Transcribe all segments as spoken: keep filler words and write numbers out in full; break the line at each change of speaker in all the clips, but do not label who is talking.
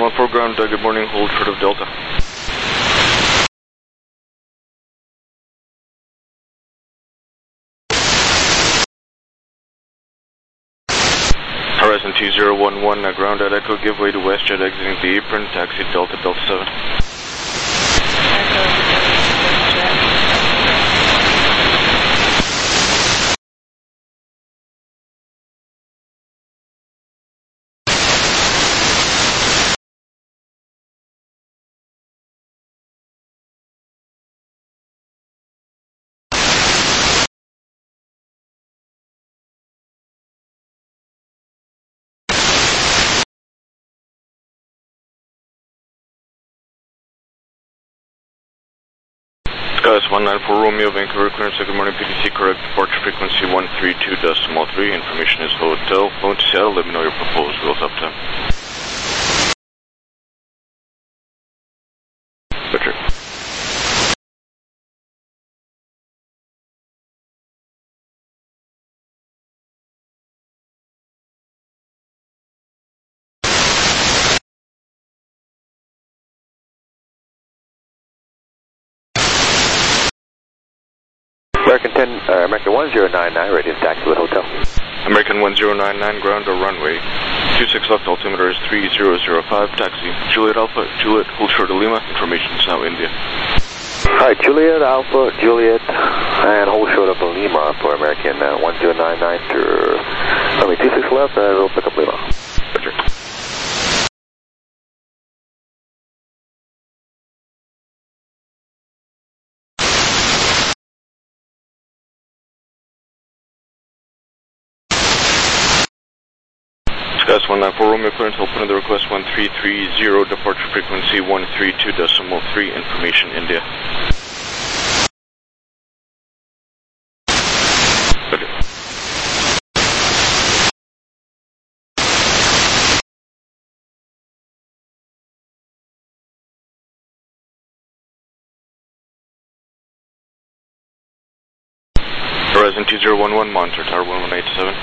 one four ground, uh, good morning, hold short of Delta. Horizon two zero one one, uh, ground at Echo, give way to WestJet exiting the apron, taxi Delta Delta seven. Skies one nine four Romeo, Vancouver, clearance, good morning, P D C, correct, departure frequency one three two decimal three, information is hotel, phone to Seattle, let me know your proposed wheels up time. Roger.
American ten, uh, American one zero nine nine, ready to taxi to hotel.
American one zero nine nine, ground or runway. two six left, altimeter is three zero zero five, taxi. Juliet Alpha, Juliet, hold short of Lima, information is now India.
Alright, Juliet Alpha, Juliet, and hold short of Lima for American uh, one zero nine nine through, runway two six left, and we'll pick up Lima.
Roger. Skies one nine four Romeo, clearance, open to the request one three three zero, departure frequency one three two decimal three, information India. Roger. Horizon two zero one one, monitor tower one one eight seven.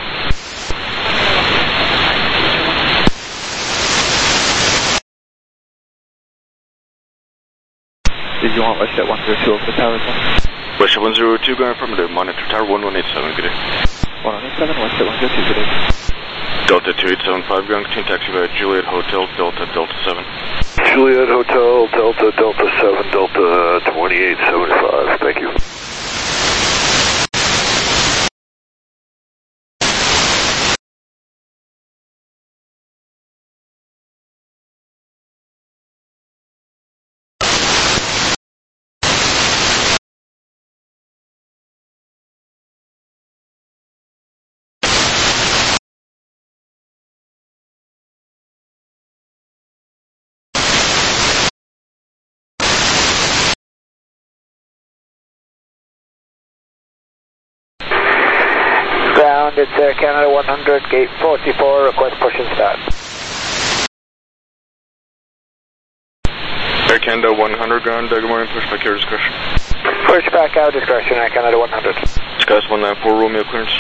Did you want WestJet one zero two over the tower as well?
WestJet one zero two, going affirmative, monitor tower one one eight seven, good day.
one one eight seven, WestJet one zero two, good day.
Delta two eight seven five, ground continue taxi by Juliet Hotel, Delta Delta seven.
Juliet Hotel, Delta, Delta seven, Delta twenty-eight seventy-five, thank you. Ground, it's Air Canada one hundred, gate forty-four, request push and start.
Air Canada one hundred, ground, good morning, push back your discretion.
Push back out discretion, Air Canada one hundred.
Skies one nine four Romeo, clearance.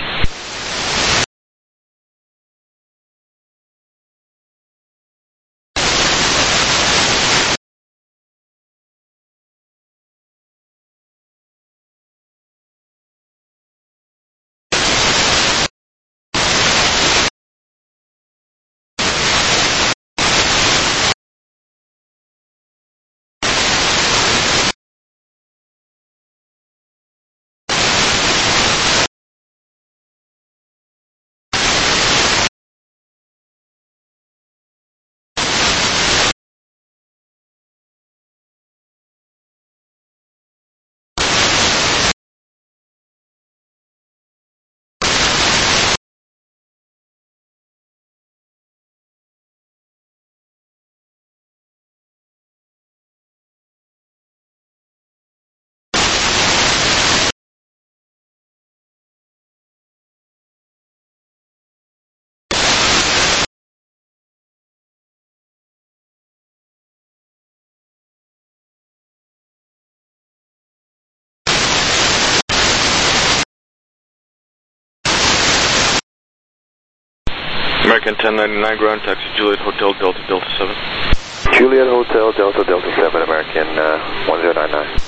American ten ninety-nine, ground taxi Juliet Hotel, Delta Delta seven.
Juliet Hotel, Delta, Delta seven, American uh, one zero nine nine.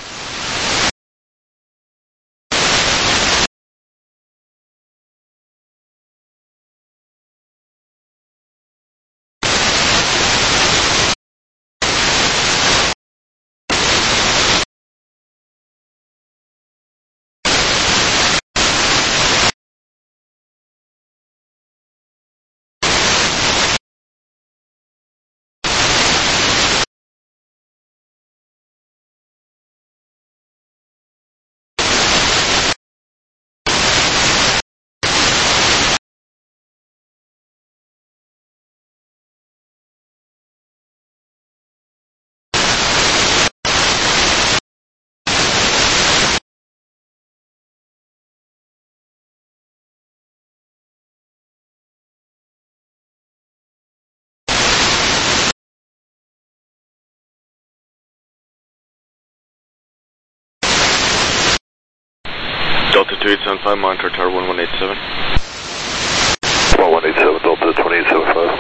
Delta two eight seven five, monitor tower one one eight seven.
one one eight seven, Delta twenty-eight seventy-five.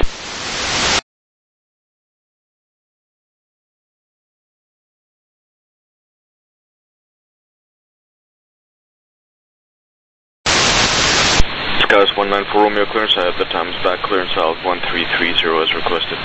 Skies one nine four Romeo clearance, I have the times back clearance south one three three zero as requested.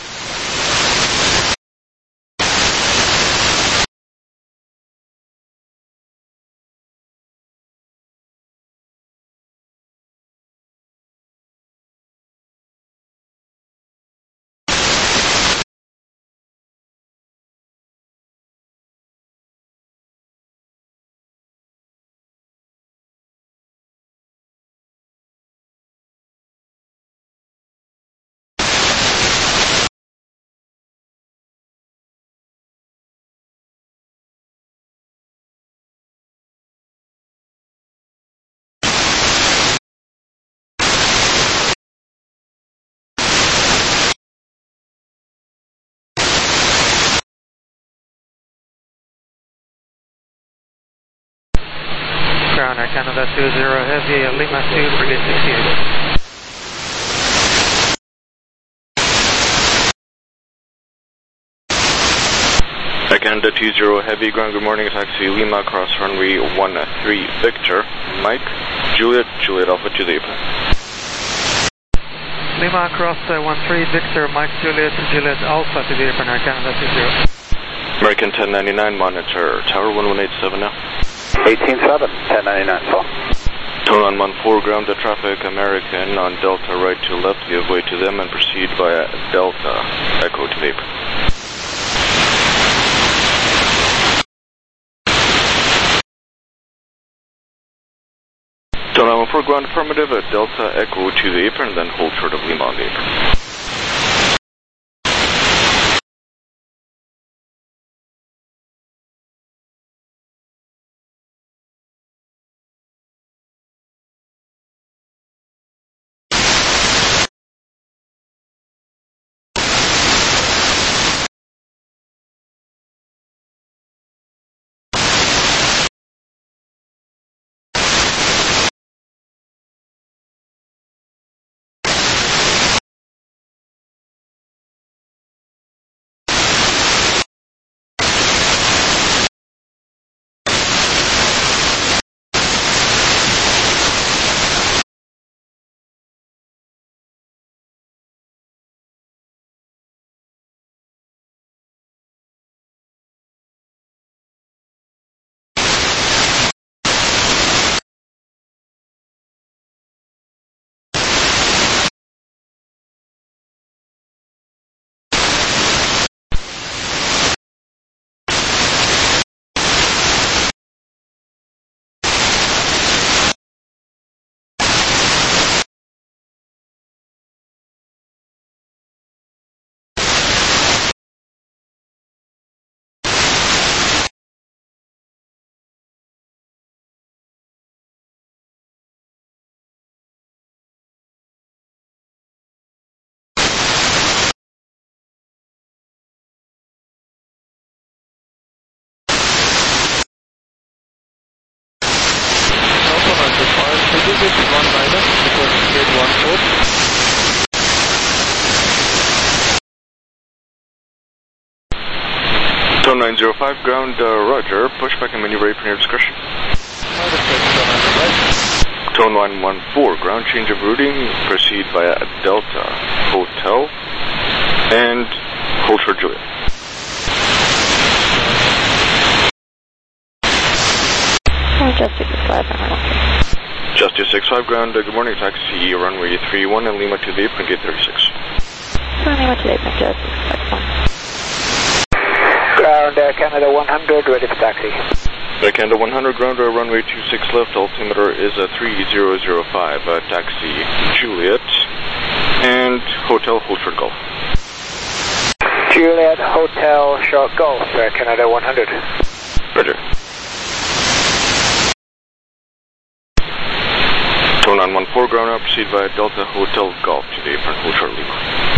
Ground Air Canada two zero Heavy, Lima two, Brigade sixty-eight.
Air Canada two zero Heavy, ground, good morning, taxi Lima, cross runway one three Victor, Mike, Juliet, Juliet Alpha to the apron.
Lima cross uh, one three Victor, Mike, Juliet, Juliet Alpha to the apron, Air Canada two zero.
American ten ninety-nine, monitor tower one one eight seven now.
eighteen seven, ten ninety-nine, call.
Tone on one four, ground the traffic, American on Delta right to left, give way to them and proceed via Delta, echo to the apron. Tone on one four, ground affirmative at Delta, echo to the apron, then hold short of Lima on the apron. Tone nine zero five, ground, uh, roger. Pushback and maneuver ready for your discretion. Tone one one four, ground change of routing. Proceed via Delta Hotel and hold for Juliet.
Justice six five,
Justice six five, ground, uh, good morning. Taxi runway three one and Lima to the apron, gate thirty-six.
Lima to the apron, Justice six five one.
Ground, uh, Canada one hundred, ready for taxi.
Uh, Canada one hundred, ground, uh, runway two six left, altimeter is uh, three zero zero five, uh, taxi Juliet, and Hotel Holford Golf.
Juliet, Hotel, Short Golf, uh, Canada one hundred.
Roger. Tone nine one four, ground, now proceed via Delta Hotel Golf to the apron, hold short Lima.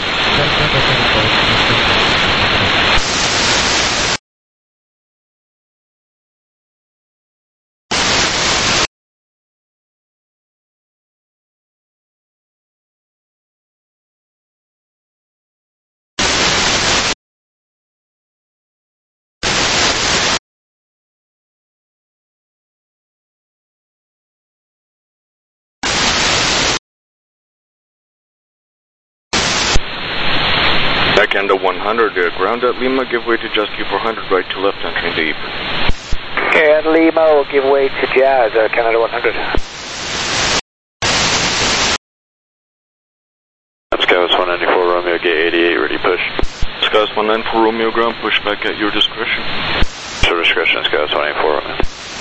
Canada one hundred, uh, ground at Lima, give way to Jazz Q four hundred, right to left, entering the apron.
And Lima will give way to Jazz, uh, Canada one hundred.
Scouts one ninety-four, Romeo, gate eighty-eight, ready push.
Scouts one ninety-four, Romeo, ground, push back at your discretion.
Your discretion, Scouts one ninety-four, Romeo.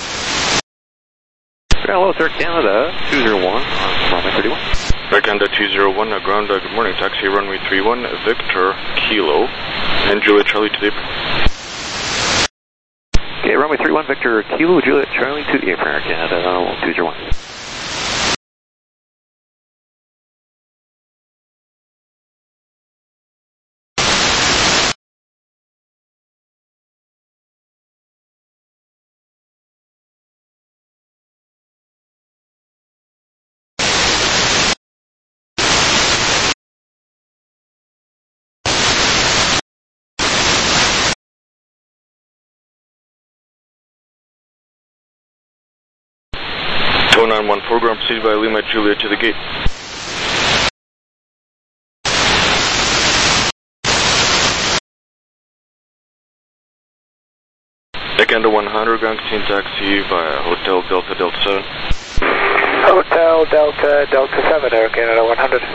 Hello, sir, Canada two zero one, runway thirty-one.
Air Canada two zero one, uh, ground, uh, good morning, taxi runway three one, Victor, Kilo, and Juliet Charlie to the apron.
Okay, runway three one, Victor, Kilo, Juliet Charlie to the apron, Air Canada two zero one.
Tone nine one four, ground, proceed via Lima Juliet to the gate. Air Canada one hundred, ground, continue taxi via Hotel Delta Delta seven.
Hotel Delta Delta seven, Air Canada one hundred.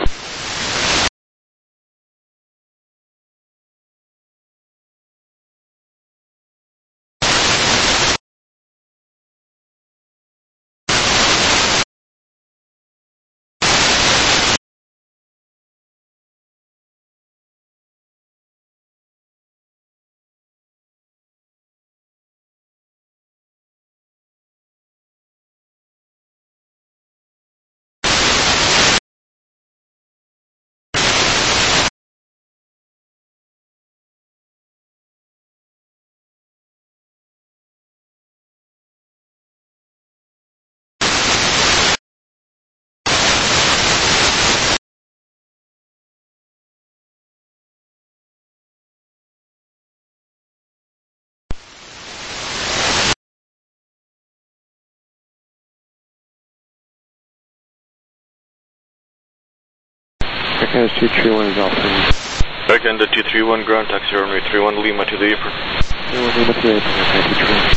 Air Canada two three one is off.
Air Canada two three one, ground, taxi runway three one, Lima to the apron.
Lima to the apron, Air Canada two three one.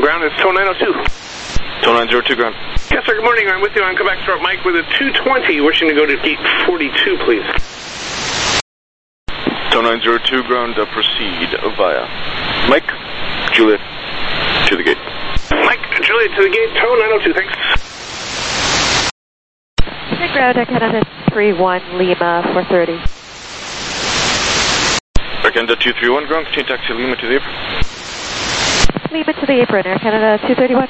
ground, it's tow nine oh two.
tow nine oh two ground.
Yes, sir, good morning. I'm with you on Quebec Start Mike with a two twenty, wishing to go to gate forty-two, please.
tow nine oh two ground, uh, proceed via Mike, Juliet, to the gate.
Mike, Juliet, to the gate, tow nine oh two, thanks.
Good ground, Air Canada three one, Lima four thirty.
Air Canada two three one ground, continue taxi Lima to the apron.
Lima to the apron, Air Canada two thirty-one.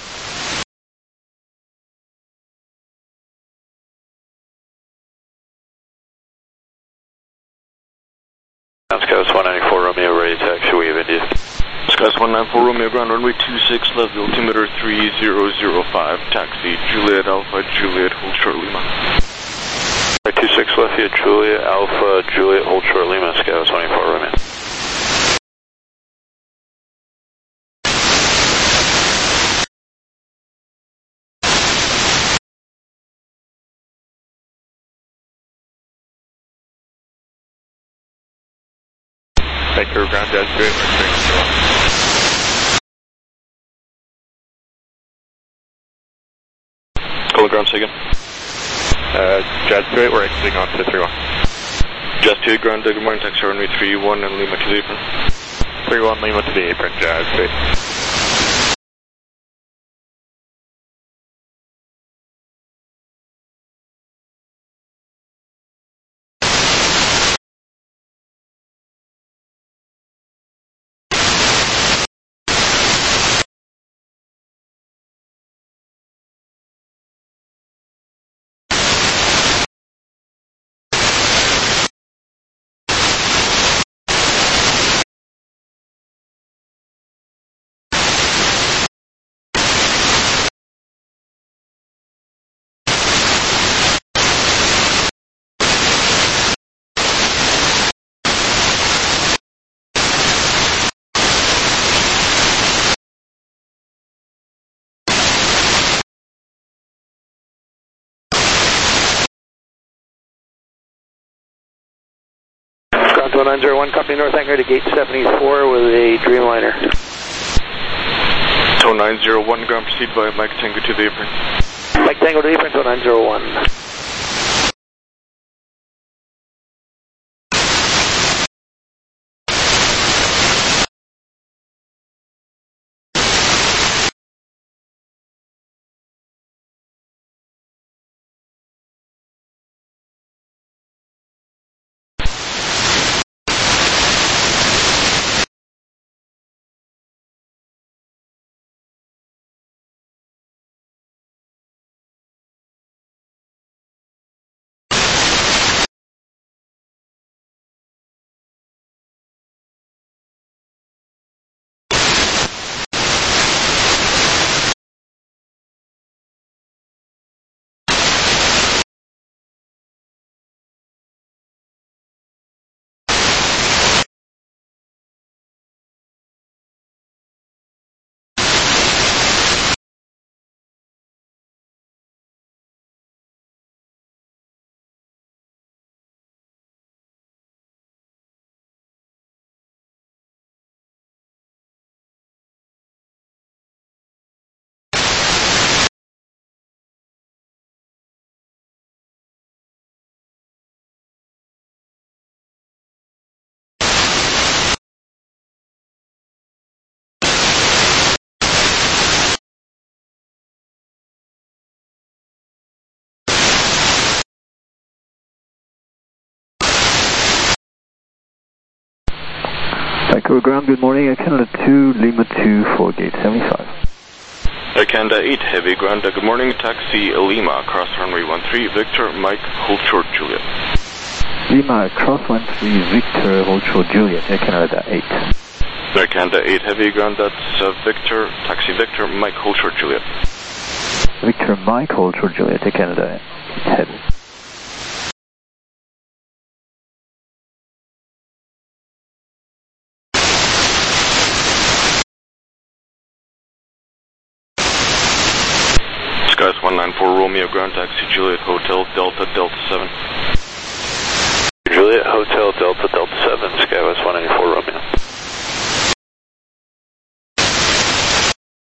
Skies one ninety-four Romeo, ready taxi, we have India.
Skies one ninety-four Romeo, ground runway two six left, altimeter three zero zero five, taxi Juliet Alpha, Juliet, hold short Lima.
two six left, here, Juliet Alpha, Juliet, hold short Lima, Skies one ninety-four Romeo.
Vancouver ground, Jazz Street,
Call ground, say again.
Uh, Jazz Street, we're exiting on to three one.
Jazz two ground, good morning, taxi runway three one and Lima to the apron.
three one, Lima to the apron, Jazz Street.
tow nine oh one, company North Anchor to gate seventy-four with a Dreamliner.
tow nine oh one, ground, proceed by Mike Tango to the apron.
Mike Tango to the apron, tow nine oh one.
Vancouver ground, good morning, Air Canada two, Lima two for gate seventy-five.
Air Canada eight, heavy ground, good morning, taxi Lima, cross runway one three, Victor, Mike, hold short Juliet.
Lima, cross one three, Victor, hold short Juliet, Air Canada eight.
Air Canada eight, heavy ground, that's uh, Victor, taxi Victor, Mike, hold short Juliet.
Victor, Mike, hold short Juliet, Air Canada eight, heavy.
Skies one nine four Romeo, ground taxi Juliet, Hotel, Delta, Delta seven.
Juliet, Hotel, Delta, Delta seven, Skywest one ninety-four Romeo.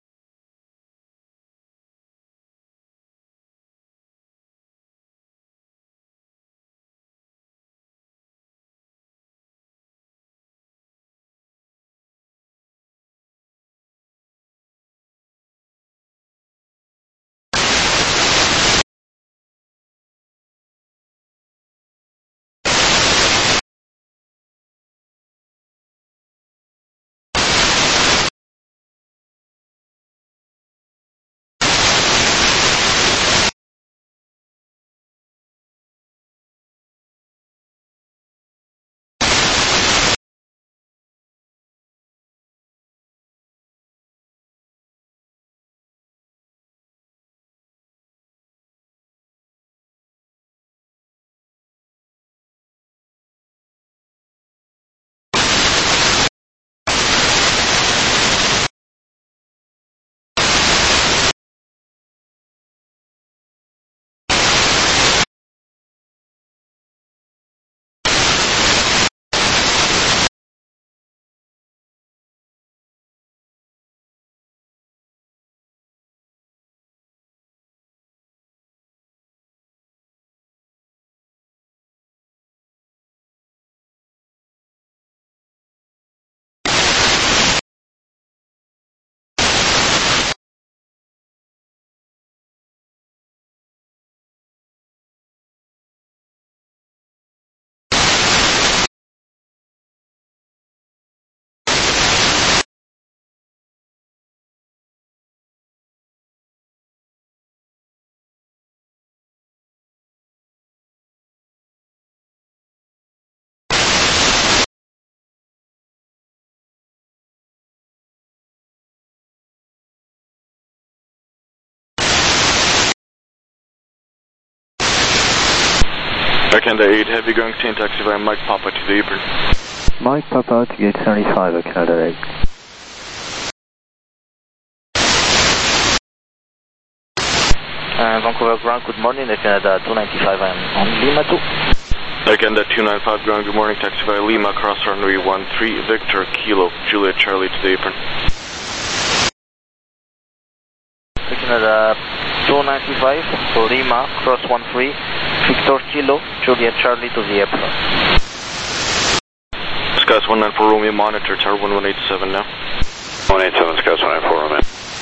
Air Canada eight Heavy going to taxi via Mike Papa to the apron.
Mike Papa to gate seventy-five, Air Canada eight.
Uh, Vancouver ground, good morning, Air Canada two ninety-five, I'm on Lima two.
Air Canada two ninety-five ground, good morning, taxi via Lima, cross runway one three, Victor, Kilo, Juliet, Charlie to the apron.
Air Canada two ninety-five, Lima, cross one three, Victor, Kilo, Juliet, Charlie to the apron.
Skies one nine four Romeo, monitor, tower one one eight seven now.
one eight seven, Skies one nine four Romeo.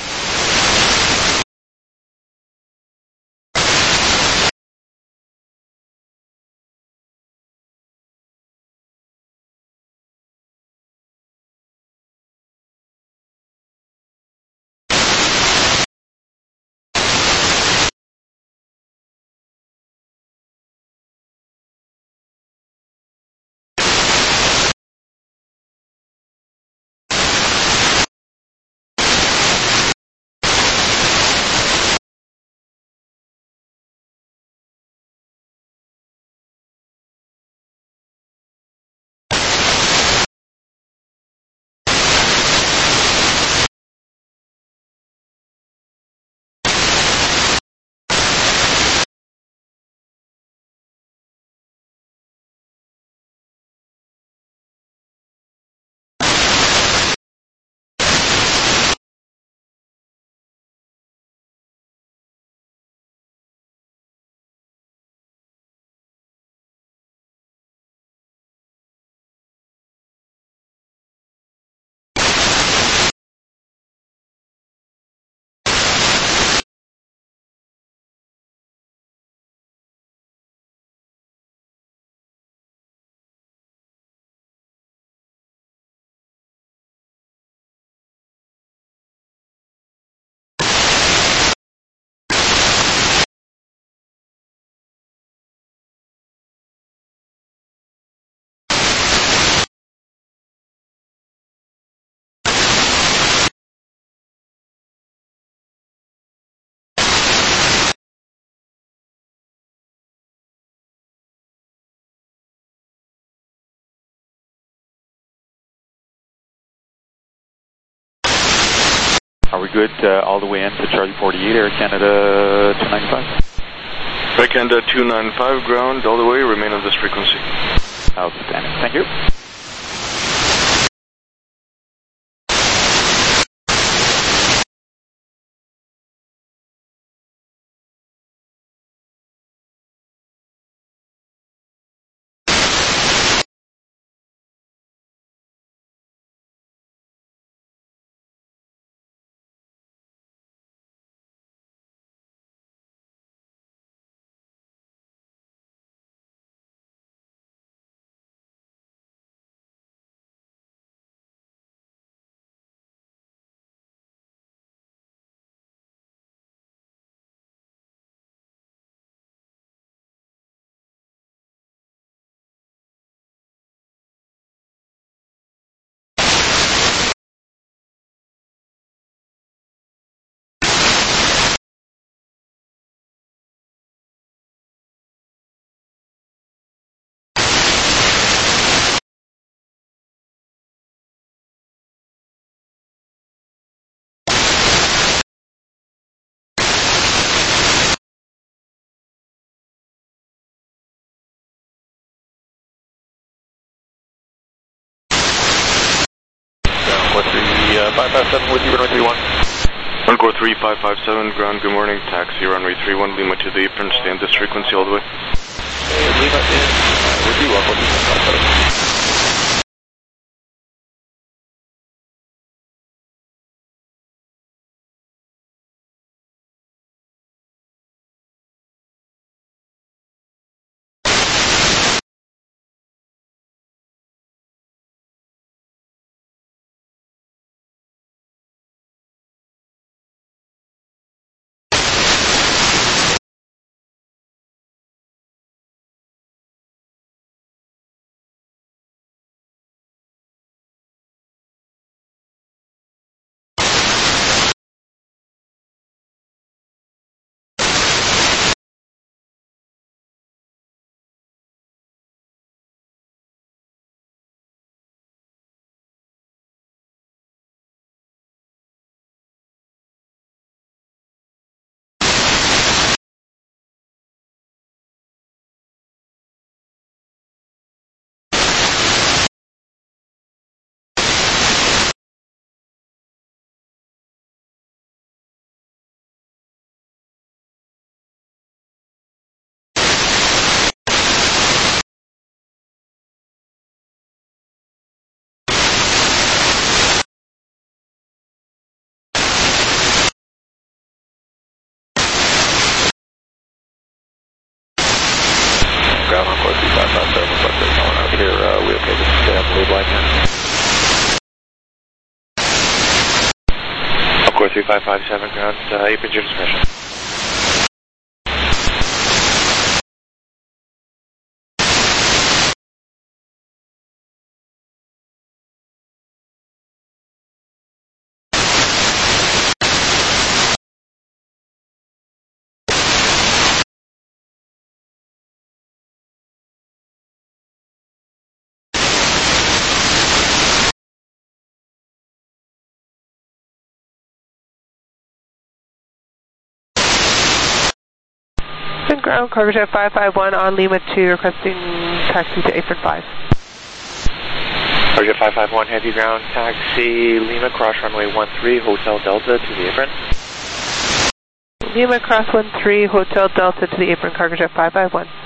Are we good uh, all the way in to Charlie forty-eight, Air Canada two ninety-five?
Air Canada two ninety-five ground, all the way, remain on this frequency.
Outstanding, thank you.
five five seven with you, runway three one.
Encore three five five seven, ground, good morning, taxi, runway three one, Lima to the apron, stay on this frequency all the way.
Lima in, uh, with you, one four two.
three five five seven, ground, uh, apron your discretion.
And ground, Cargojet five five one on Lima two, requesting taxi to apron five.
Cargojet five five one, heavy ground, taxi Lima, cross runway one three, Hotel Delta to the apron.
Lima cross one three, Hotel Delta to the apron, Cargojet five five one.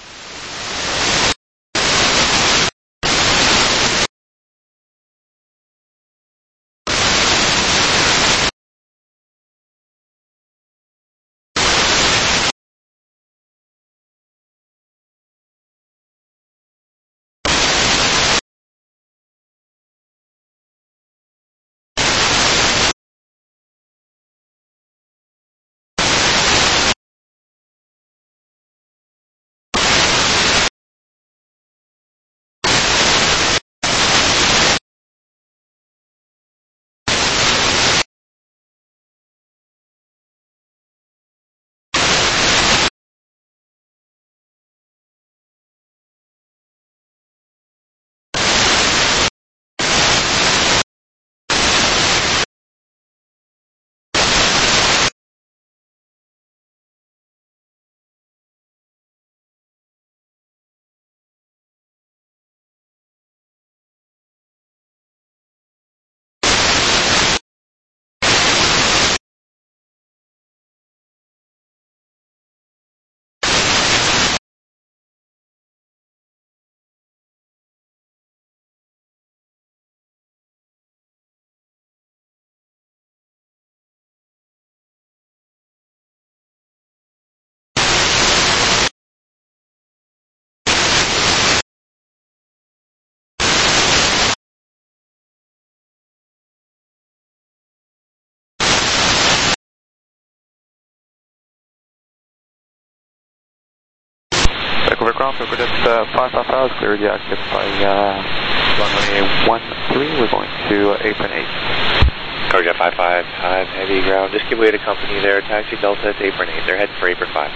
Over ground, Cargojet uh, five five five, clear the active by uh, runway one three, we're going to uh, apron eight.
Cargojet five five five, heavy ground, just give way to company there, taxi Delta to apron eight, they're heading for apron five.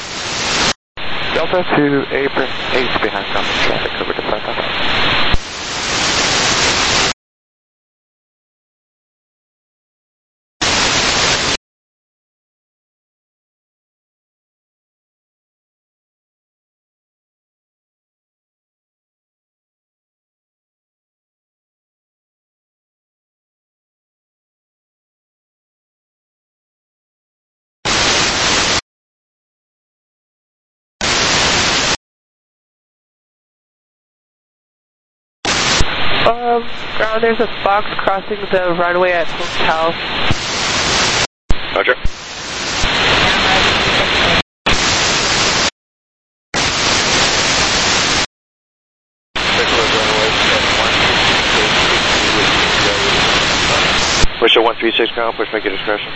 Delta to apron eight behind company traffic, Cargojet five five five.
Um, ground, there's a box crossing the runway at Hotel.
Roger. Push at one three six ground, push back your discretion.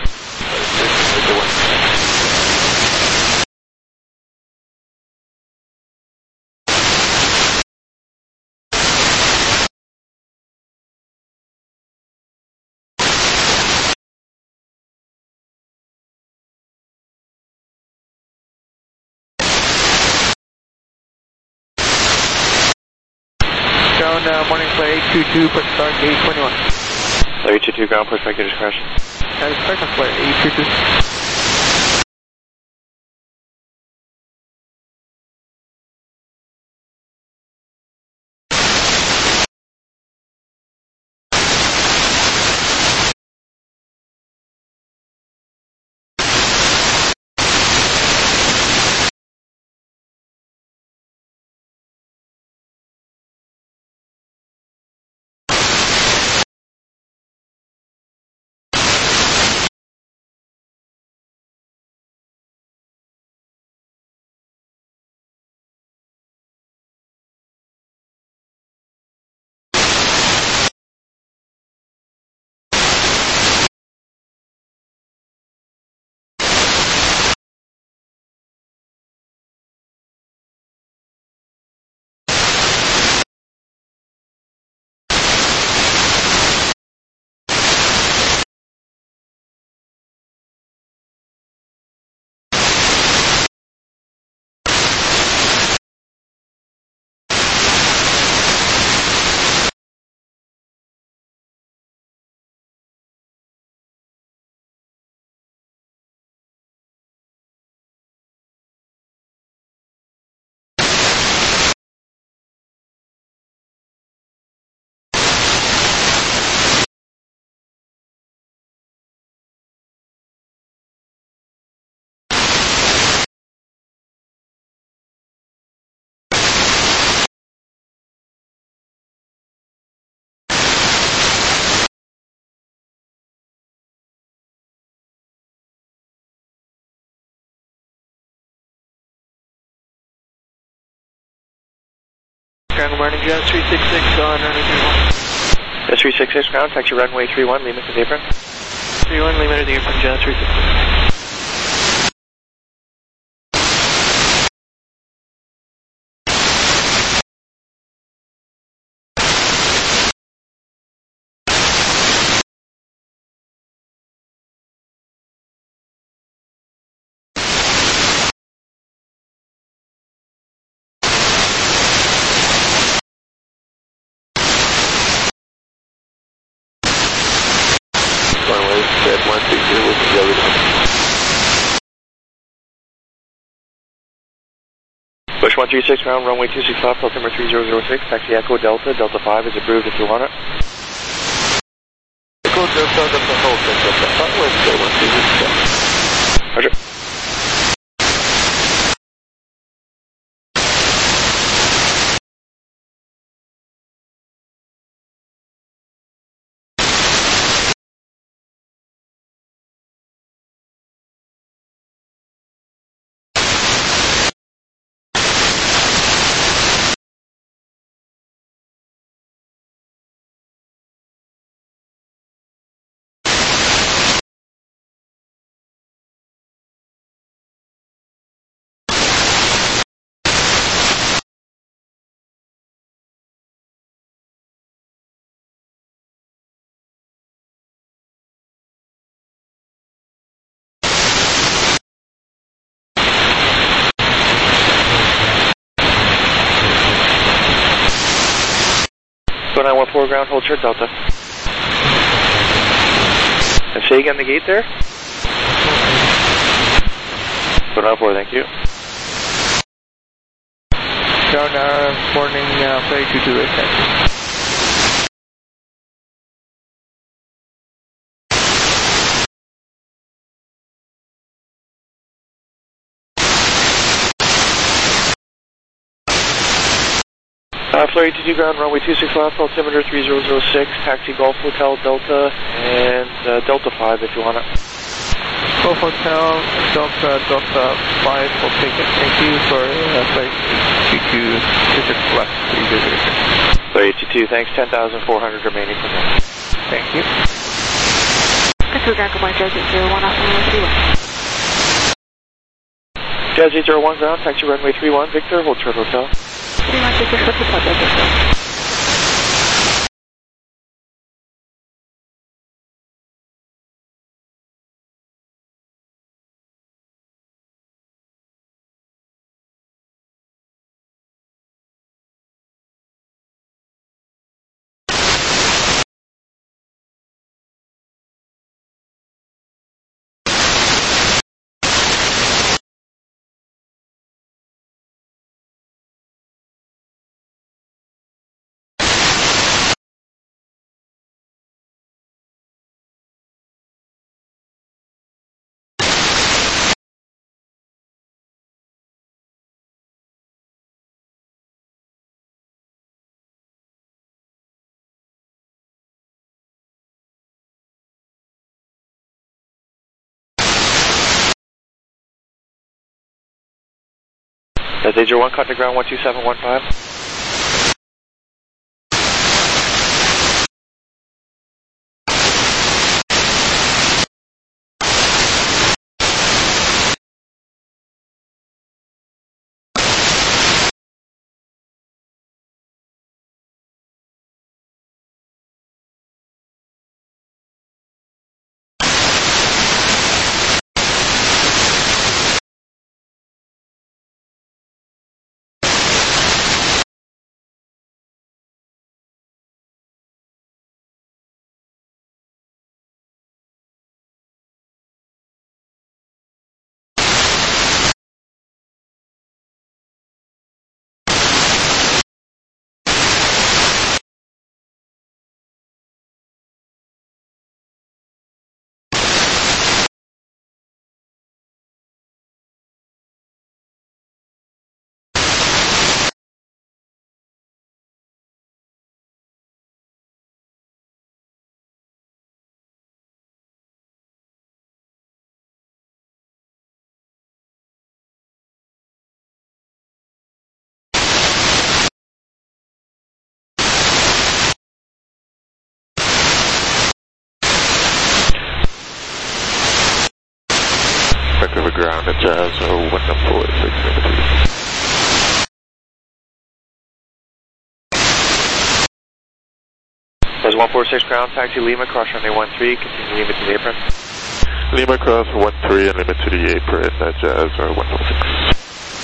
Ground, uh, morning flight eight two two, put start gate twenty-one.
eight two two ground, push back your discretion.
That is correct, flight eight two two.
Good morning, Jazz three six six on runway three one.
Jazz three six six ground, taxi runway three one, Lima to the apron.
three one, Lima to the apron, Jazz three six six.
Bush one three six ground, runway two six five, altimeter three zero zero six, taxi Echo Delta, Delta five is approved if you want it. Echo Delta, Delta hold, Delta five, Delta one three six. Roger. nine one four ground, hold short Delta. And say again the gate there? nine one four, thank you.
Ground, uh, morning, uh, ferry two two eight, taxi.
Uh, Flurry two two ground, runway two six five, altimeter three zero zero six, taxi Golf Hotel Delta, and uh, Delta five if you want it.
Golf Hotel, Delta, Delta five, we'll take it. Thank you for uh, flight two two two six left, three zero zero six.
Flurry two two, thanks, ten thousand four hundred remaining for now.
Thank you.
Good morning, Jazz eight zero one, off runway three one.
Jazz eight zero one ground, taxi runway three one, Victor, hold short hotel.
three one six six, what's the project?
Jazz eight zero one, contact ground one two seven one five.
ground at Jazz or one four six Lima two.
Jazz one four six ground, taxi Lima, cross runway one three, continue Lima to the apron.
Lima cross one three and Lima to the apron at Jazz or one four six.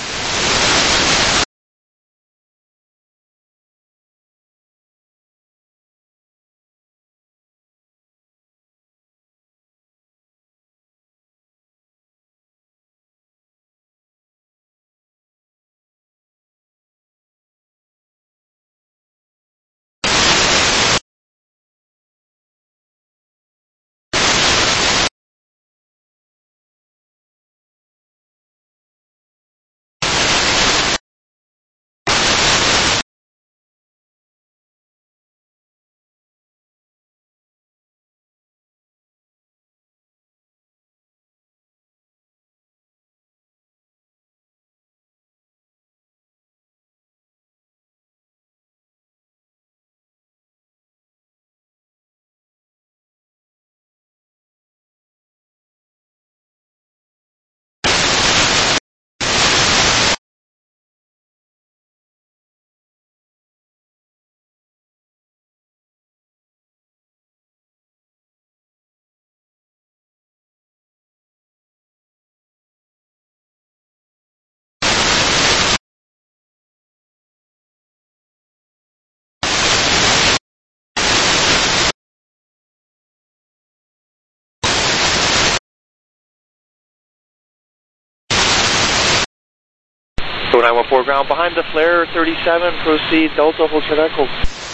nine one four ground, behind the flare, thirty-seven, proceed, Delta, hold short echo.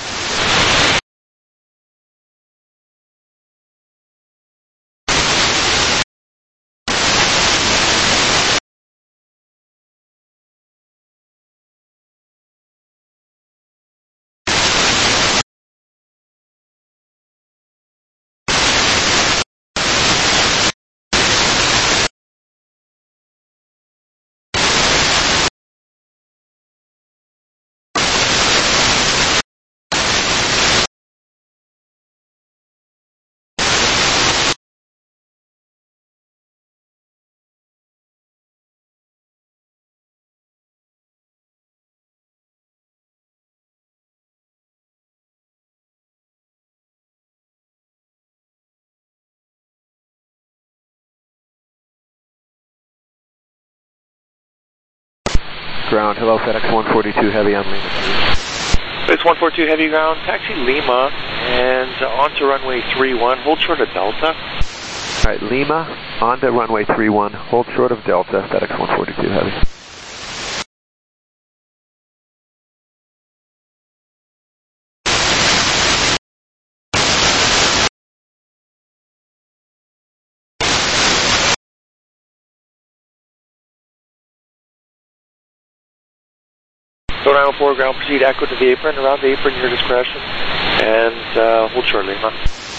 Ground, hello, FedEx one forty-two Heavy on Lima.
FedEx one forty-two Heavy ground, taxi Lima, and uh, onto runway three one, hold short of Delta.
All right, Lima, onto runway three one, hold short of Delta, FedEx one forty-two Heavy.
nine one four ground, proceed echo to the apron, around the apron, your discretion, and uh, hold short Lima.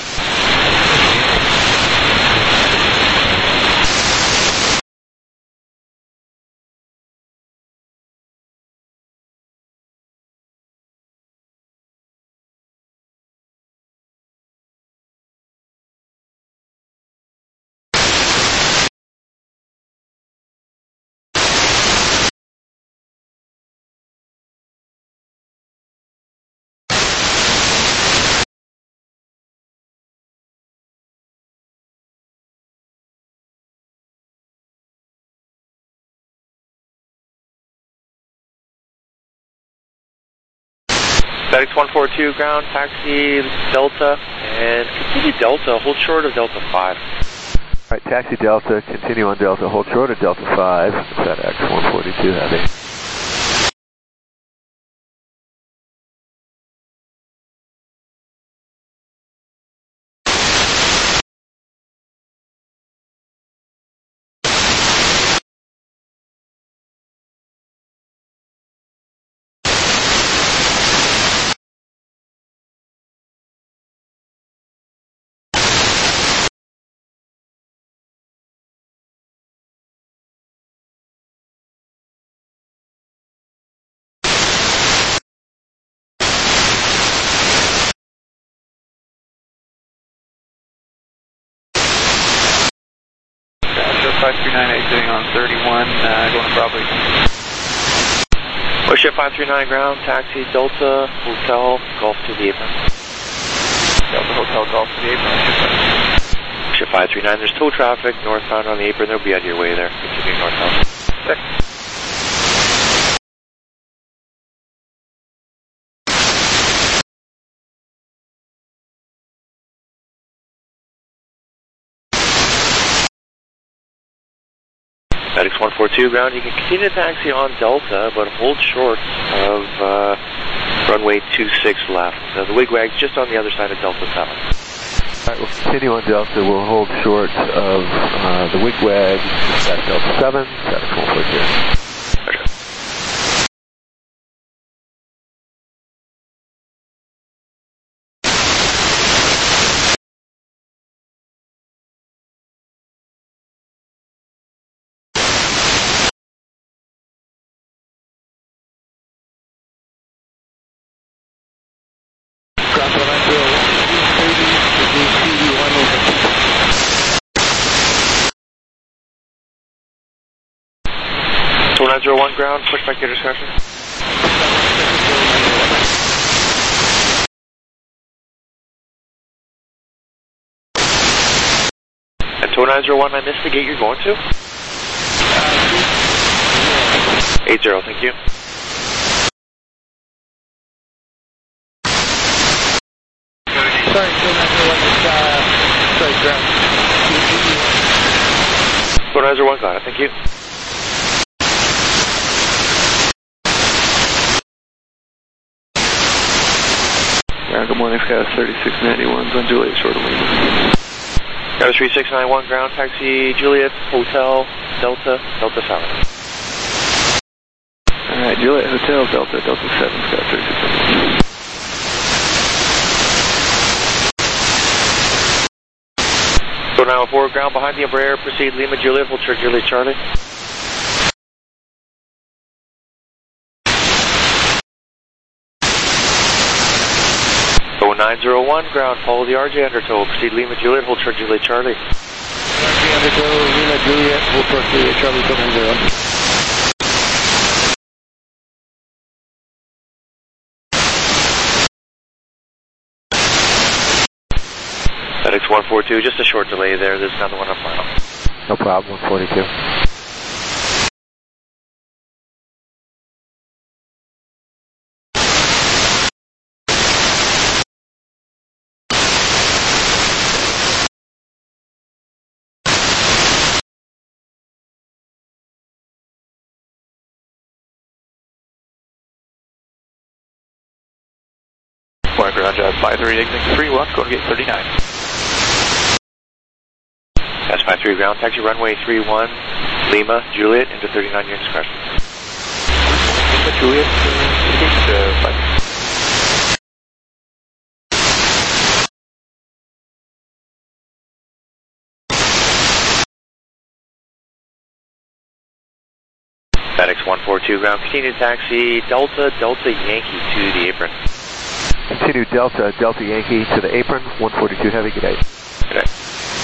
FedEx one forty-two ground, taxi Delta, and continue Delta, hold short of Delta five.
All right, taxi Delta, continue on Delta, hold short of Delta five, FedEx one forty-two Heavy. five three nine exiting on thirty-one, uh, going to Bravo.
Ocean five three nine ground, taxi, Delta, Hotel, Golf to the apron.
Delta, Hotel, Golf to the apron.
Ocean five three nine, there's tow traffic northbound on the apron. They'll be out of your way there. Continuing northbound.
Six.
FedEx one four two ground, you can continue to taxi on Delta, but hold short of uh, runway two six left. Uh, the wigwag's just on the other side of Delta seven.
All right, we'll continue on Delta. We'll hold short of uh, the wigwag at Delta seven, FedEx one four two.
nine zero one ground, push back your discussion. And two nine zero one, I missed the gate you're going to? eight zero, thank you.
Sorry, two nine zero one, it's, uh, sorry, ground.
two nine zero one, got it, thank you.
Yeah, good morning, Sky thirty-six ninety-one, on Juliet, short of Lima.
Sky three six nine one, ground taxi, Juliet, Hotel, Delta, Delta seven.
Alright, Juliet, Hotel, Delta, Delta seven, Sky thirty-six ninety-one.
Go nine one four, ground behind the Embraer, proceed Lima, Juliet, hold short, Juliet, Charlie. nine zero one, ground, follow the R J undertow, proceed Lima Juliet, hold short Juliet Charlie.
R J undertow, Lima Juliet, hold short Juliet Charlie, two nine zero.
FedEx one four two, just a short delay there, there's another one on final.
No problem, one forty-two.
Morning, ground job five three, exiting three one, going to gate thirty-nine.
S five three ground, taxi runway three one, Lima, Juliet, into thirty-nine, your discretion.
Lima, Juliet, uh, five.
FedEx one four two ground, continue taxi, Delta, Delta Yankee to the apron.
Continue Delta, Delta Yankee to the apron, one forty-two heavy, good day.
Good day.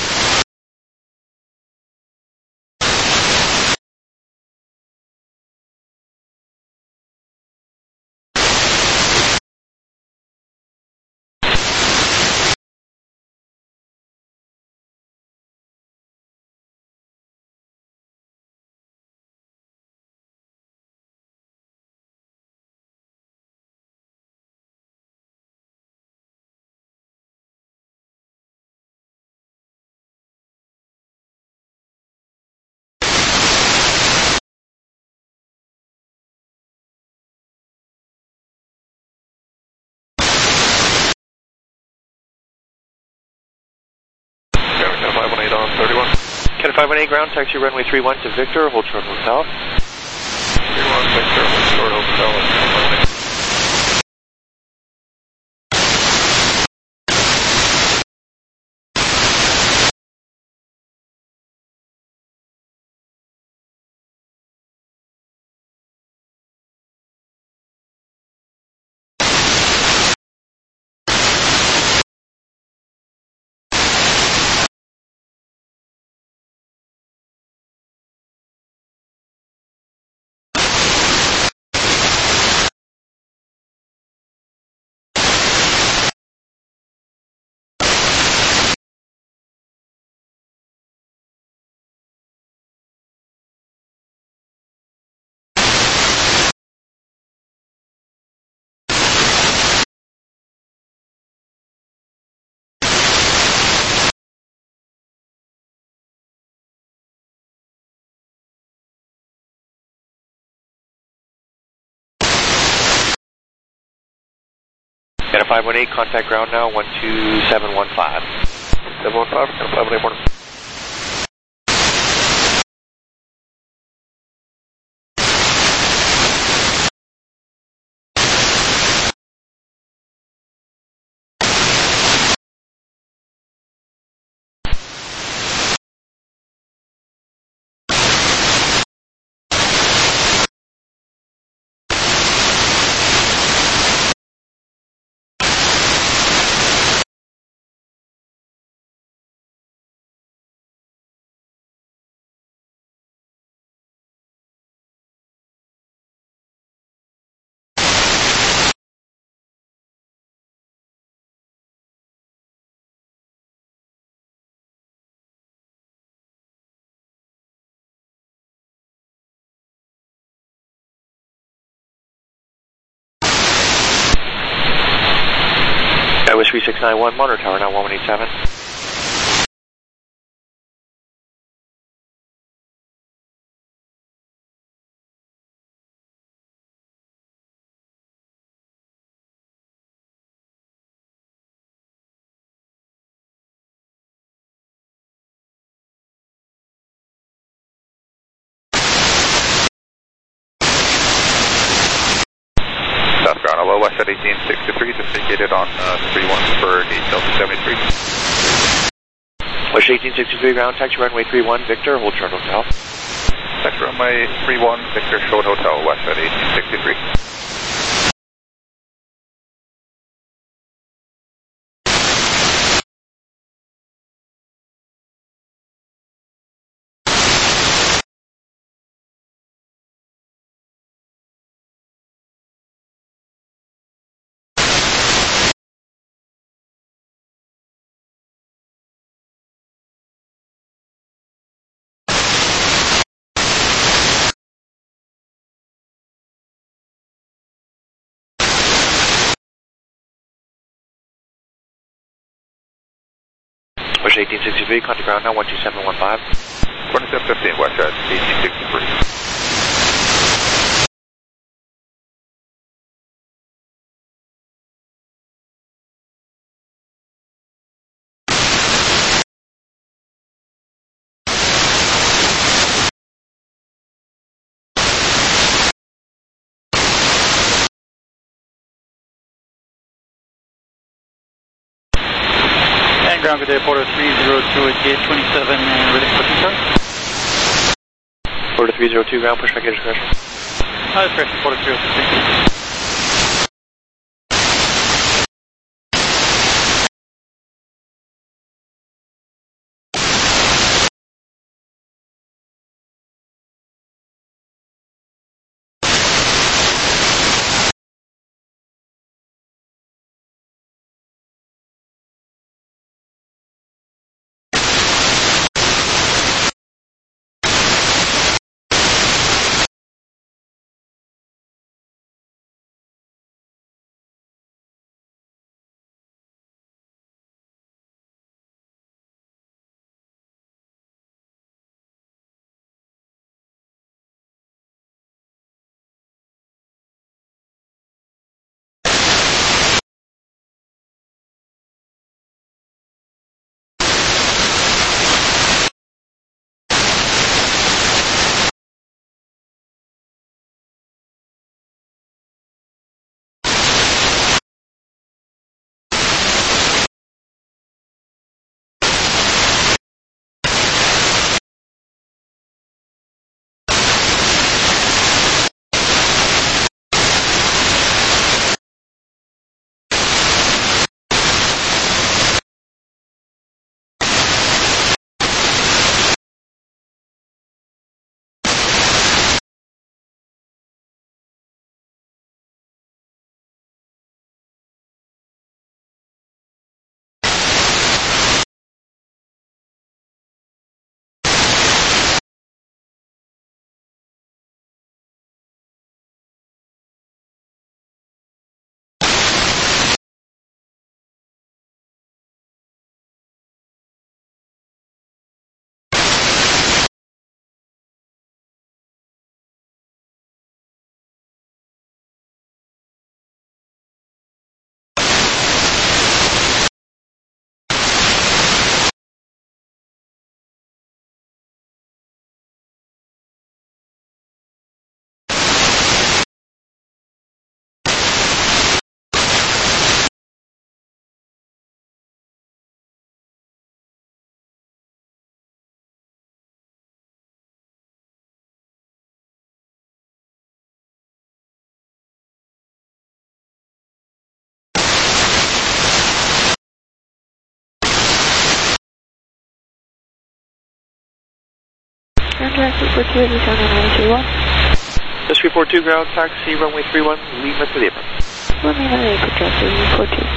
five one eight on thirty-one.
Ken five one eight ground, taxi runway three one to Victor, hold short Hotel.
three one, Victor, hold short Hotel.
five one eight, contact ground now, one two seven one five.
seven one five, five one eight, morning.
That was three six nine one, monitor tower now one one eight seven.
South ground, hello, West at eighteen sixty-three, just indicated on uh, three one for gate Delta seventy-three.
West eighteen sixty-three ground, taxi runway three one, Victor, hold short hotel.
Taxi runway three one, Victor, short hotel, West at eighteen sixty-three.
West eighteen sixty-three, contact ground now one two seven one five.
twenty-seven fifteen, West at eighteen sixty-three.
Ground, good day, Porter three zero two at gate twenty-seven and ready for pushing start.
Porter three zero two ground, pushback gauge discretion.
Hi, discretion, Porter three zero two.
Contact report two eighty-seven runway three one.
This report two ground taxi runway three one, Lima to the apron.
one Lima eight, taxi report two.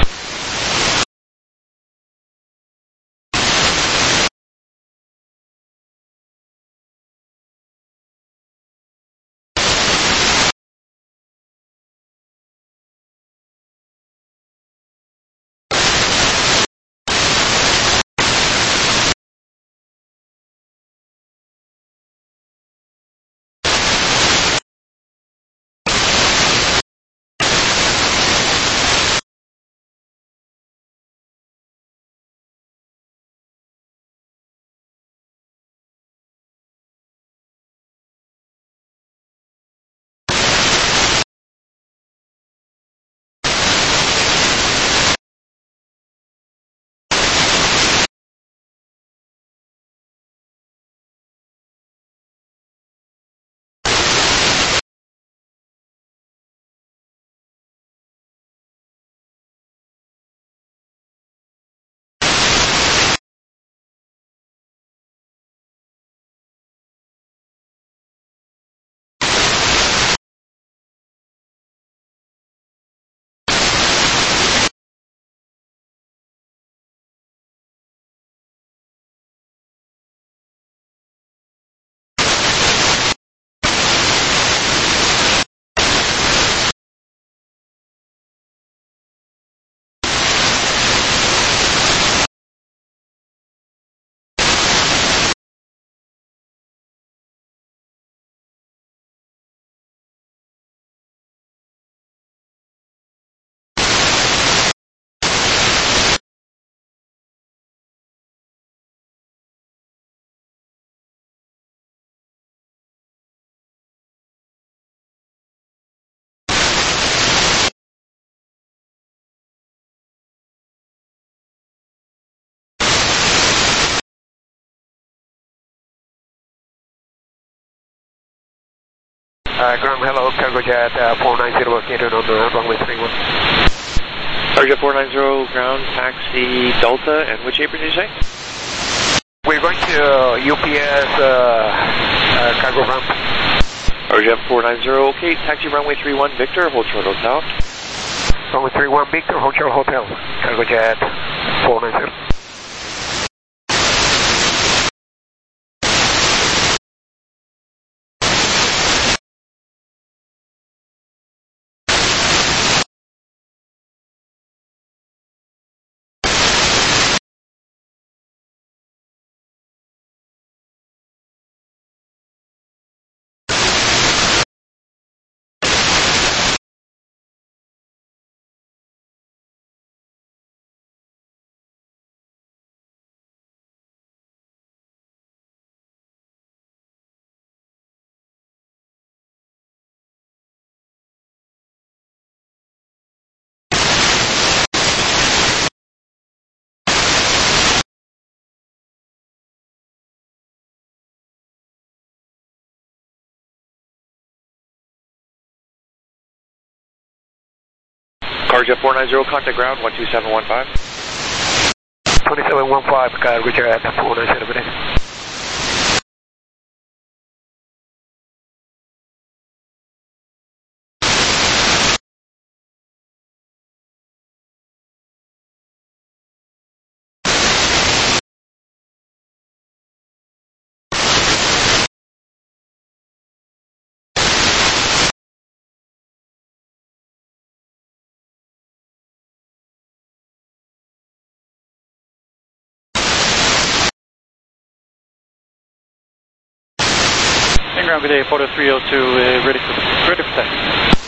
Uh, ground, hello, cargo jet uh, four nine zero located on the runway three one.
Cargo jet four nine zero, ground taxi Delta, and which apron did you say?
We're going to uh, U P S uh, uh, cargo ramp.
Cargo jet four nine zero, okay, taxi runway three one, Victor, hold short hotel.
Runway three one, Victor, hold short hotel, cargo jet four nine zero.
Cargo jet four nine zero, contact ground one two seven one five.
twenty-seven one five, cargo jet four nine zero.
Ground, good day, Porter three oh two, uh, ready for, ready for taxi.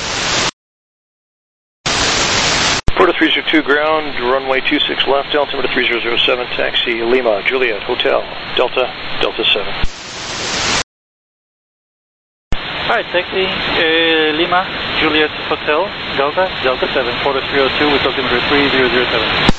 Porter three oh two ground, runway two six left, altimeter three zero zero seven, taxi Lima, Juliet, Hotel, Delta, Delta seven.
Alright, taxi uh, Lima, Juliet, Hotel, Delta, Delta seven, Porter three oh two with altimeter three zero zero seven.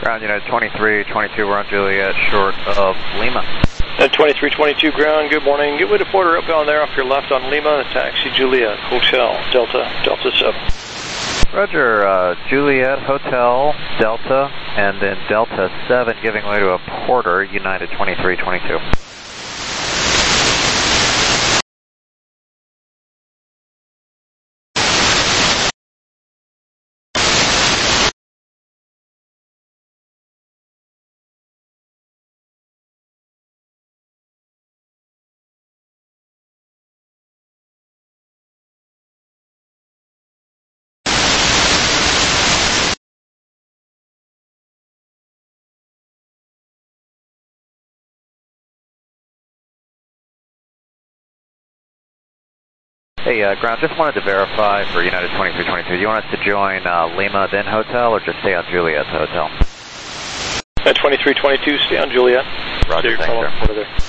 Ground United twenty-three twenty-two, we're on Juliet, short of Lima.
At twenty-three twenty-two ground, good morning. Get way to Porter, outbound there off your left on Lima, taxi Juliet, Hotel, Delta, Delta seven.
Roger, uh, Juliet, Hotel, Delta, and then Delta seven giving way to a Porter, United twenty-three twenty-two. Hey, uh, ground, just wanted to verify for United twenty-three twenty-two, do you want us to join uh, Lima, then Hotel, or just stay on Juliet's Hotel?
At twenty-three twenty-two, stay on Juliet.
Roger, thanks, sir.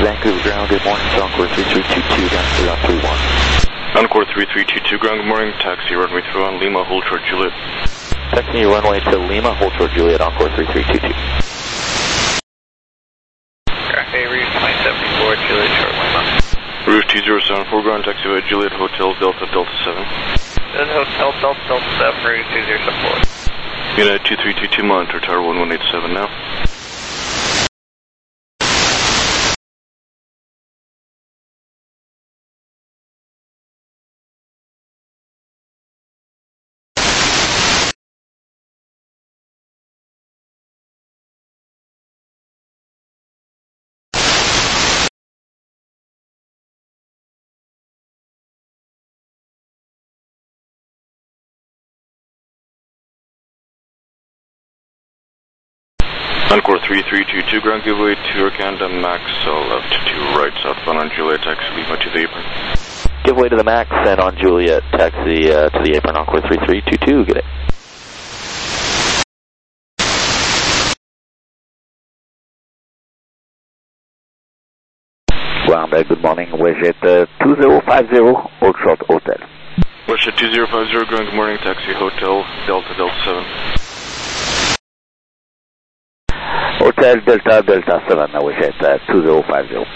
Vancouver ground, good morning, it's Encore three three two two, down to three three one.
Encore three three two two, ground, good morning, taxi runway through on Lima, hold short Juliet.
Taxi your runway to Lima, hold short Juliet, Encore three three two two.
Cafe Route nine seventy-four, Juliet, short Lima.
Route two zero seven four, ground, taxi by Juliet, Hotel Delta, Delta seven.
This Hotel Delta, Delta seven, Route two zero seven four.
United two three two two, monitor tower one one eight seven now. Encore three three two two, ground giveaway to Urganda, Max, left to right, southbound on Juliet, taxi Lima to the apron.
Give way to the Max and on Juliet, taxi uh, to the apron, Encore three three two two, get it. Ground, uh, good morning, WestJet uh, two zero five zero, Old Short Hotel.
WestJet two zero five zero, ground, good morning, taxi Hotel Delta, Delta seven.
Hotel Delta Delta seven, now we're at uh, two zero five zero.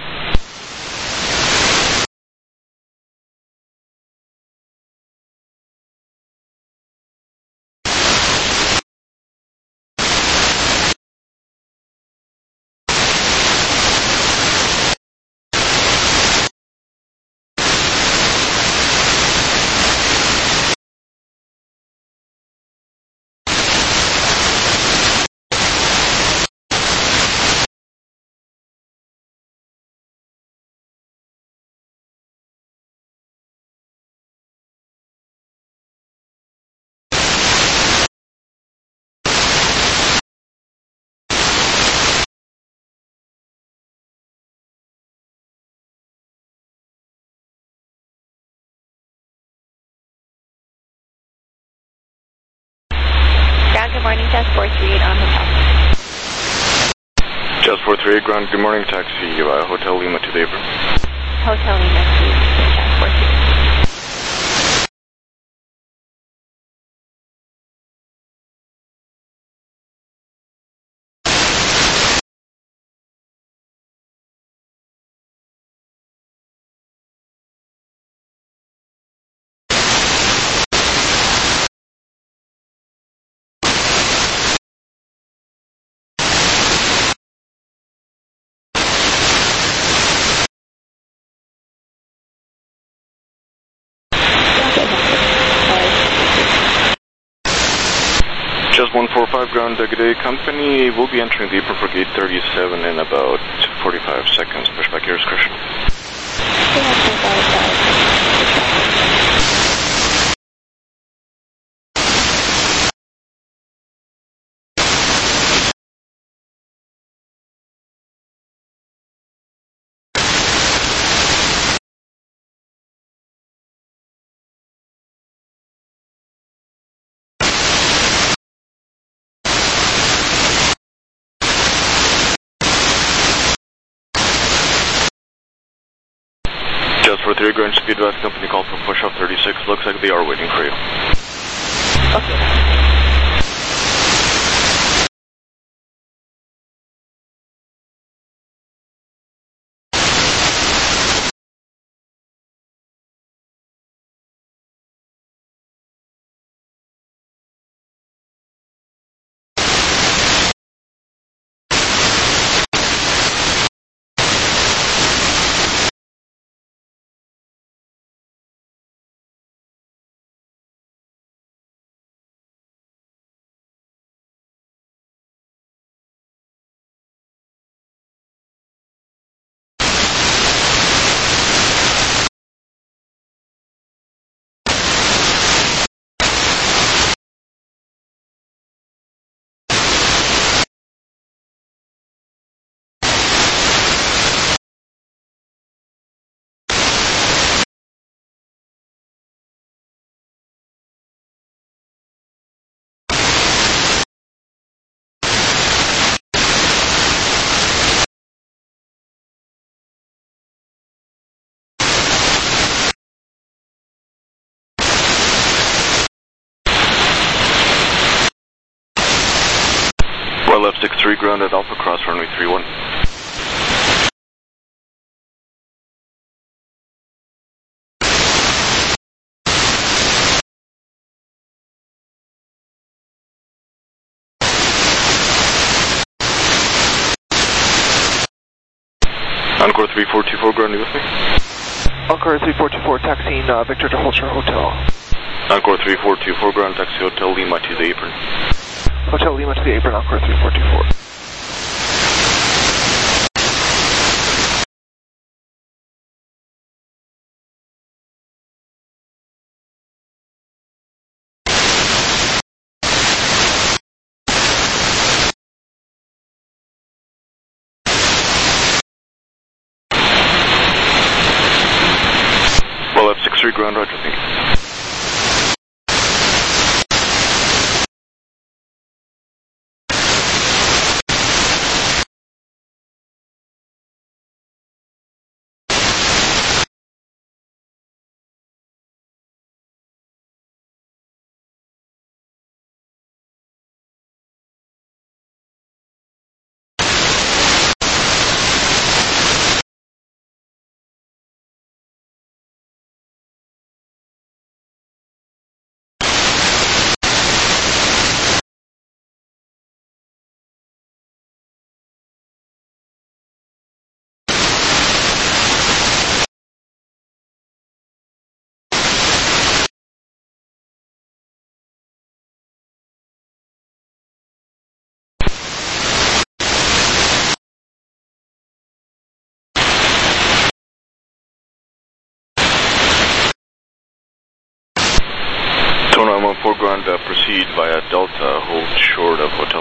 Good morning, Jazz four three eight on Hotel.
Jazz four three eight, ground, good morning, taxi uh, Hotel Lima to the apron.
Hotel Lima to Jazz four three eight.
Just one four five, ground, good day, company will be entering the apron for gate thirty-seven in about forty-five seconds. Pushback air discretion. Just for three, ground, speed west, company call for push off thirty-six. Looks like they are waiting for you.
Okay.
left six three, ground at Alpha, cross runway three one. Encore three four two four, ground, you with me?
Encore three four two four, taxiing uh, Victor to Holshore Hotel.
Encore three four two four, ground, taxi Hotel Lima to the apron.
Hotel Lima to the apron, Encore three four two four.
Well, F six three, ground, roger, thank you. nine one four, ground, uh, proceed via Delta, hold short of Hotel.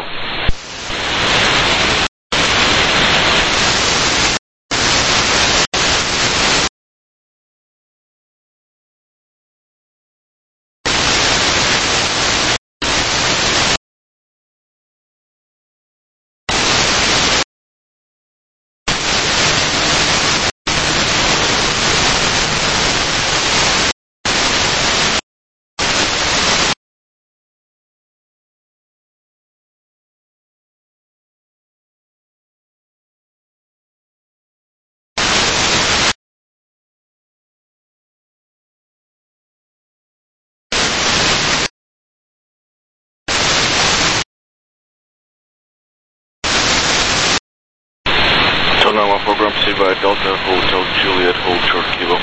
nine one four, ground, proceed via Delta, Hotel Juliet, hold short kilo.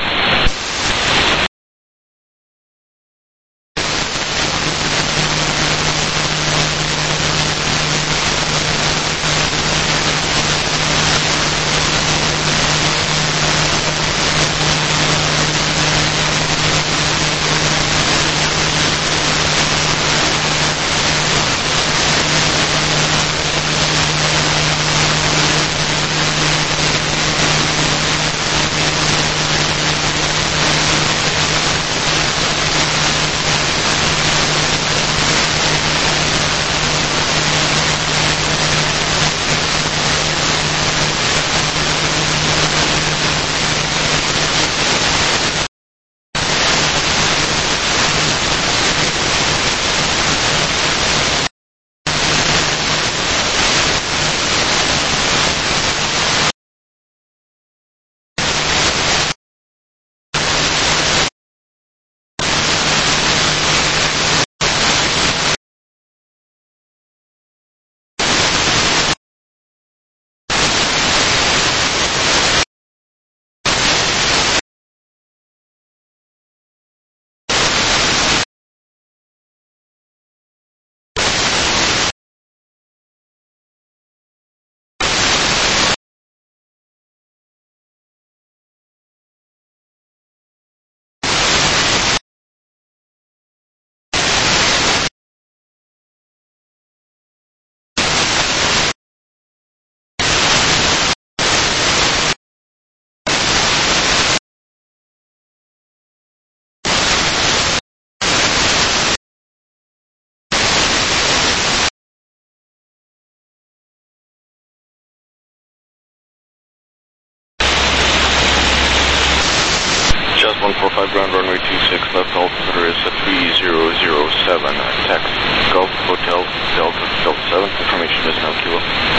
runway two six left, altimeter is a three zero zero seven, taxi, Golf, Hotel, Delta, Delta seven, information is now Kilo.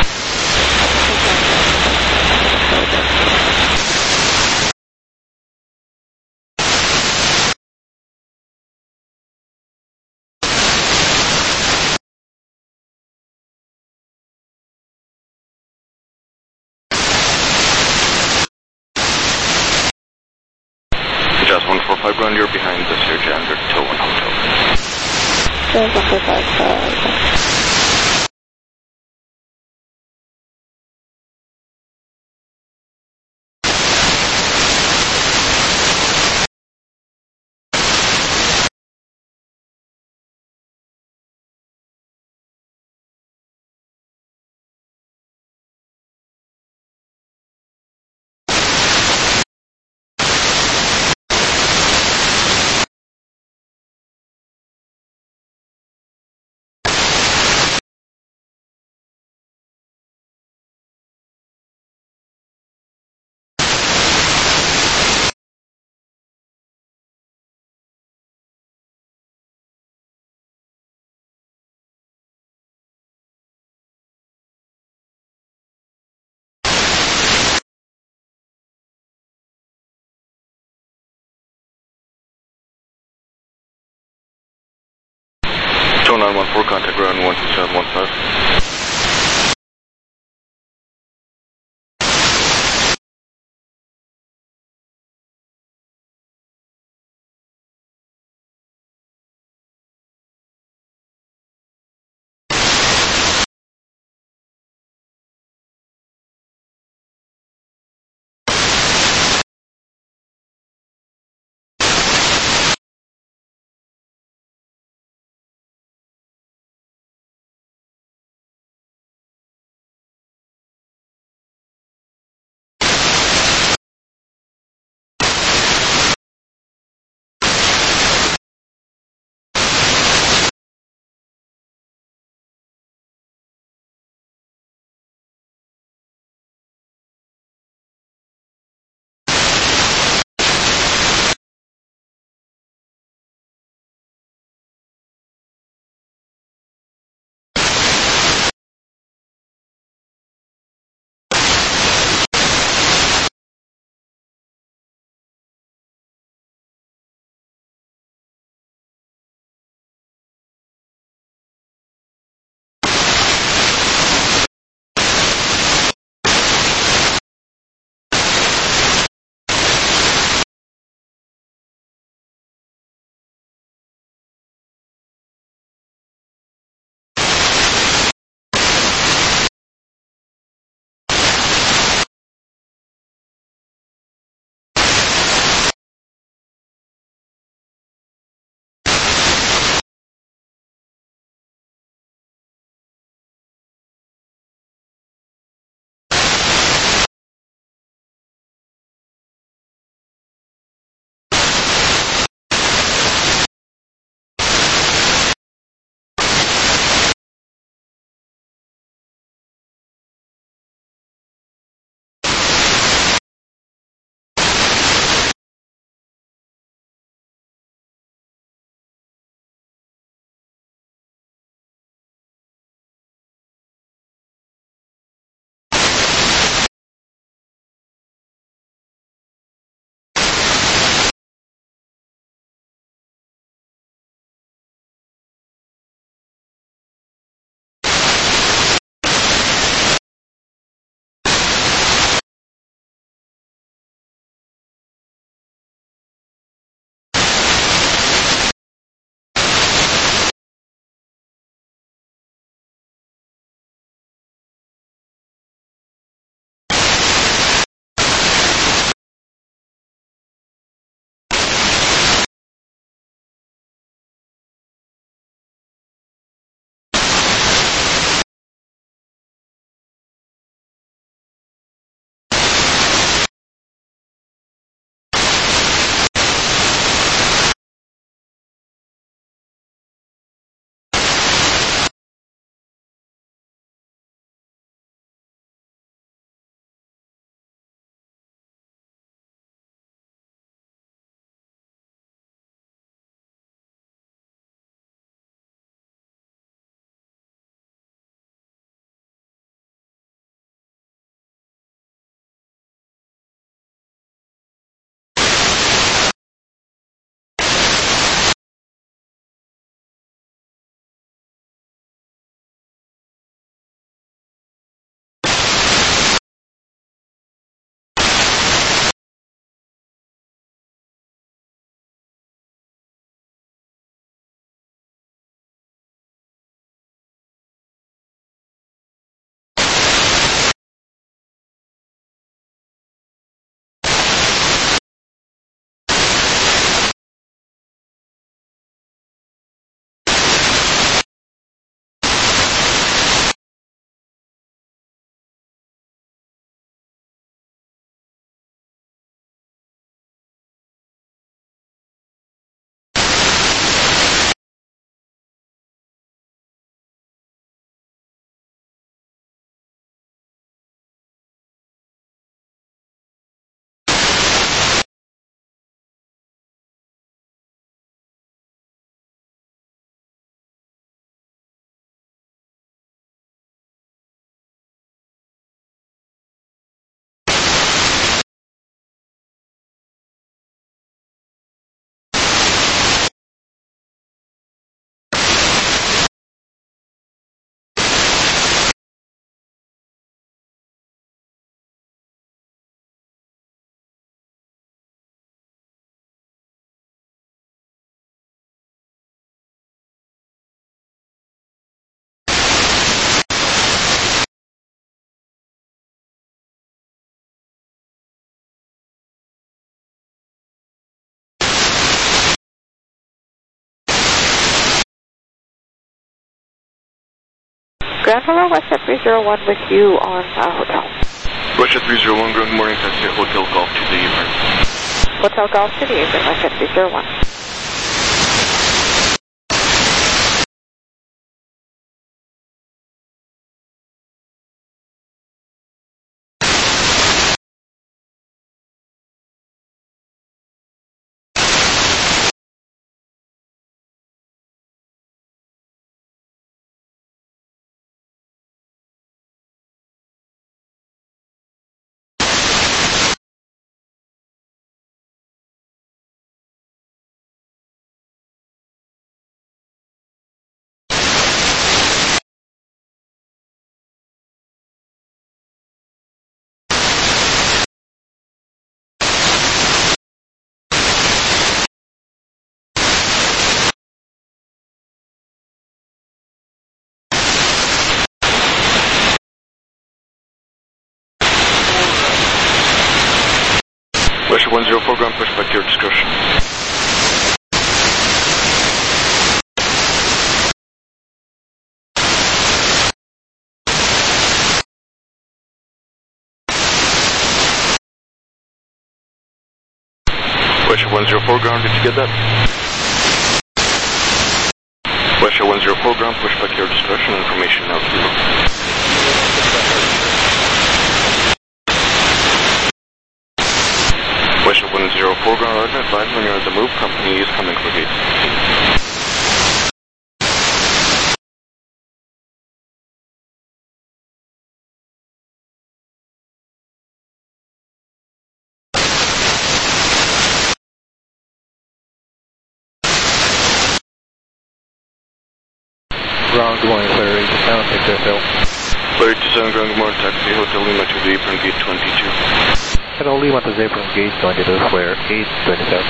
Just one four five ground, you're behind the Serge Ander, Tillman Hotel.
one four five, uh,
two nine one four, contact ground one two seven one five.
Ground Hello, Westjet three zero one with you on uh, hotel.
Westjet three zero one, good morning, taxi Hotel Golf to the apron.
Hotel Golf to the apron, Westjet three zero one.
Westjet one zero four, ground push back to your discretion. Westjet one zero four, ground, did you get that? Westjet one zero four, ground, push back to your discretion, information now kilo. Westjet one zero four, ground, Roger, advise when you're at the move, company is coming for gate sixteen.
Ground, good morning, Claire eighty-seven, take care, Phil.
Claire eighty-seven, ground, good morning, taxi Hotel Lima to the apron, gate twenty-two.
Hello, Lima to the apron, gate twenty-two, Claire eight twenty-seven.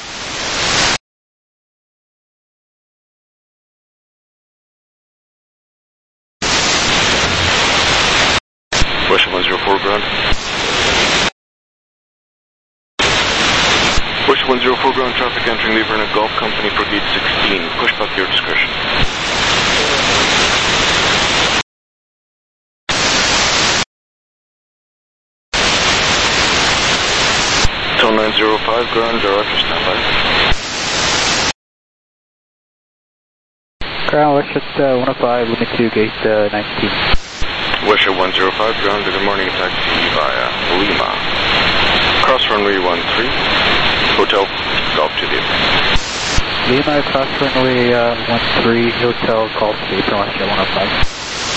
Westjet one zero four, ground. Westjet one zero four, ground, traffic entering the Verna Golf Company for gate sixteen. Push back to your discretion. Hotel nine zero five, ground, Roger, stand by.
Ground, Westjet uh, one oh five, limit to gate uh, nineteen.
Westjet one zero five, ground, good morning, taxi via Lima. Cross runway one three, Hotel Golf to the apron.
Lima, cross runway uh, one three, Hotel Golf to the apron, Westjet one oh five.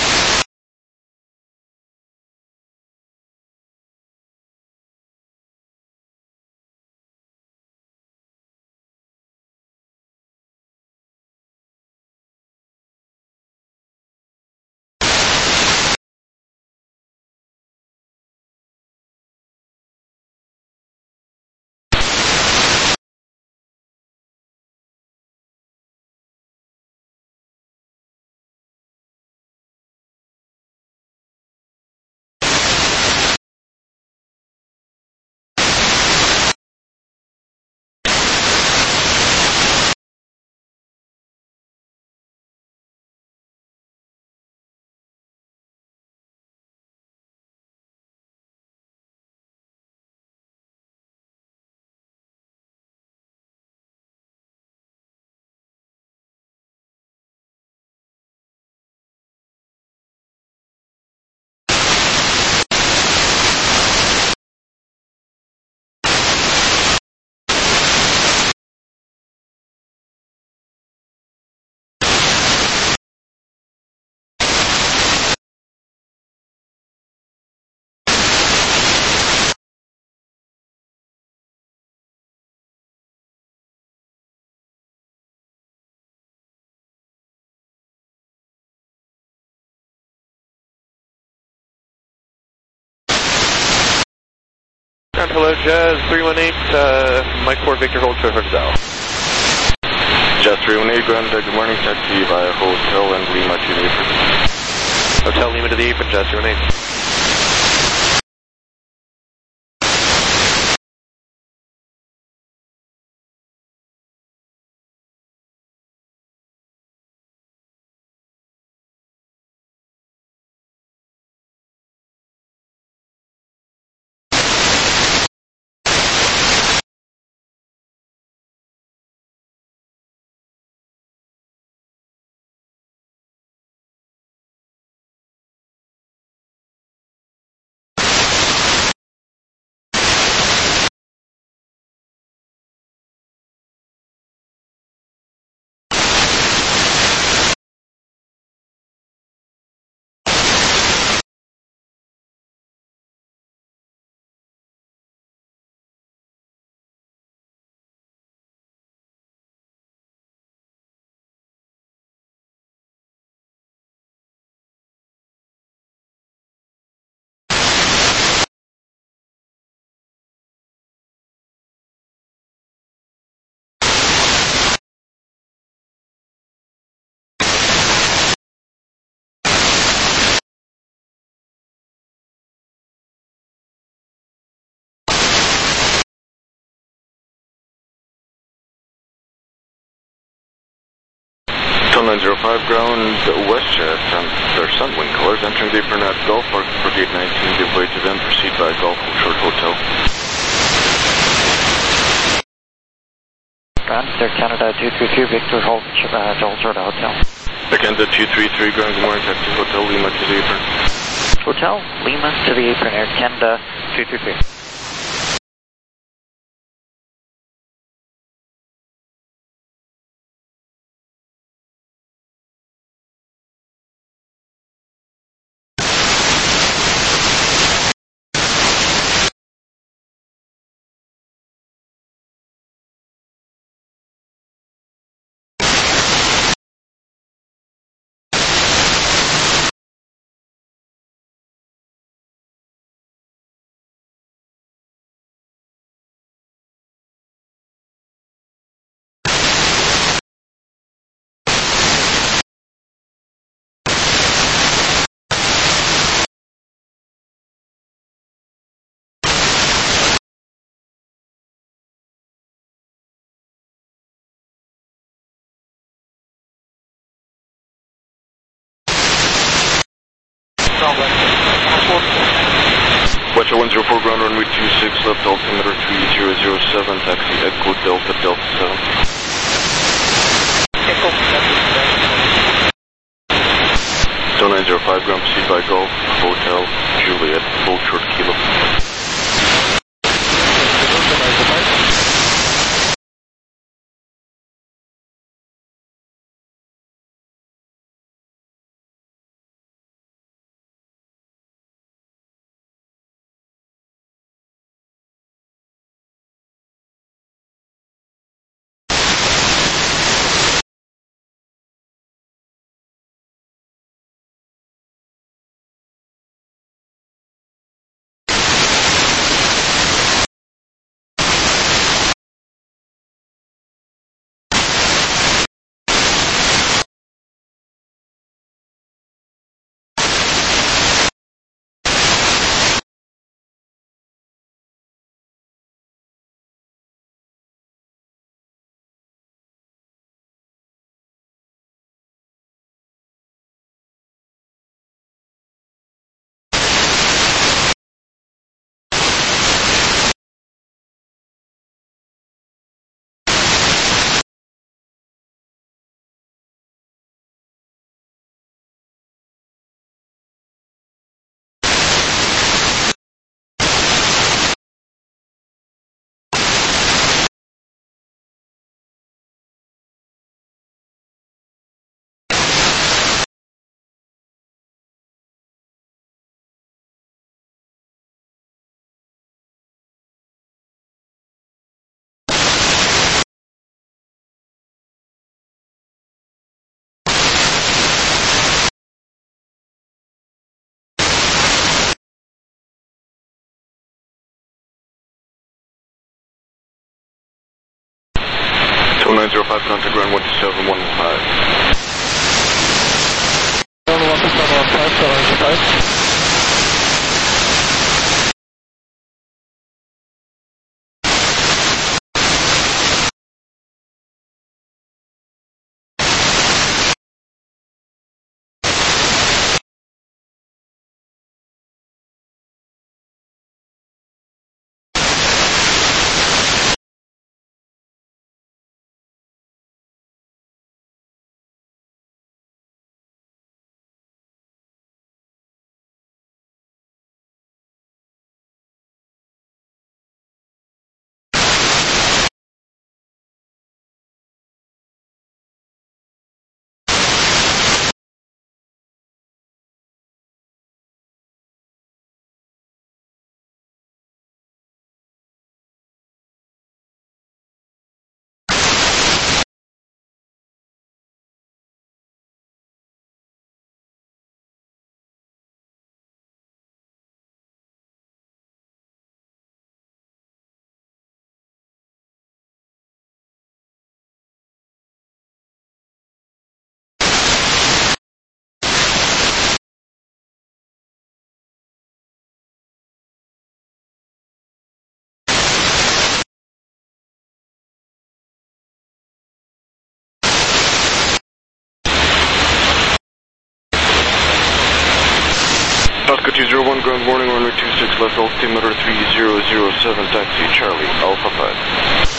Ground, hello, Jazz three one eight, uh, Mike four Victor hold short hotel.
Jazz three one eight, ground, good morning, taxi via Hotel and Lima to the apron.
Hotel Lima to the apron, Jazz three one eight.
nine zero five, ground WestJet, um, their Sunwind colors, entering the apron at Gulf, park for gate nineteen, give way to them, proceed by Gulf Short Hotel.
Ground, Air Canada two three two, Victor, hold, uh, hold short hotel.
Air Canada two three three, ground, good morning, taxi Hotel Lima to the apron.
Hotel Lima to the apron, Air Canada two three three.
Watcher one zero four, ground runway two six left, altimeter three zero zero seven, taxi Echo Delta Delta seven.
Echo
So nine zero five, ground proceed by Gulf Hotel Juliet, hold short kilo. nine zero five, contact ground one two seven one five.
one one seven one five, seven five.
Echo two zero one, ground warning, runway two six left, altimeter three zero zero seven, taxi, Charlie, Alpha five.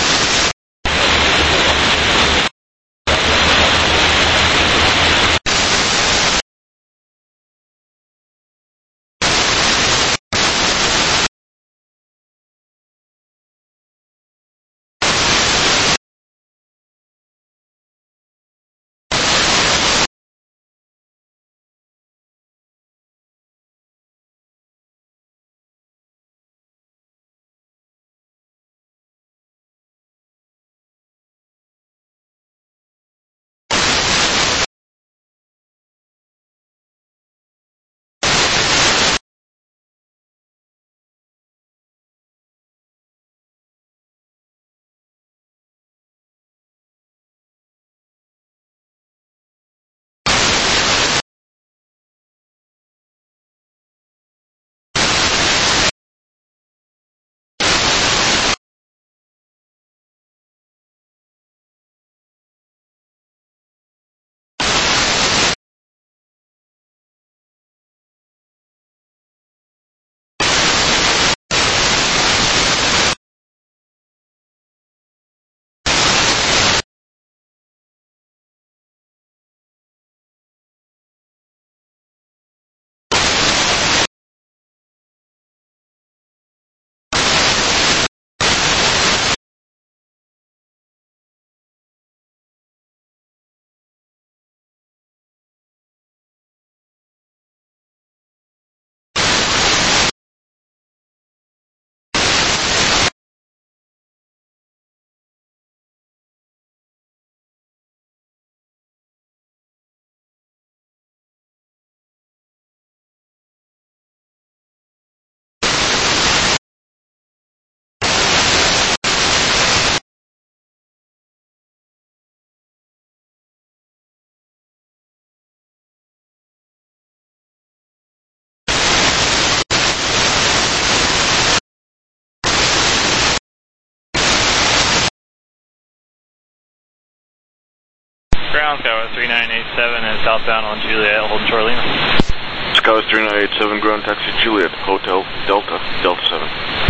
Ground Skywest three nine eight seven is southbound on Juliet, holding short Lima.
Skywest three nine eight seven, ground taxi Juliet, Hotel, Delta, Delta seven.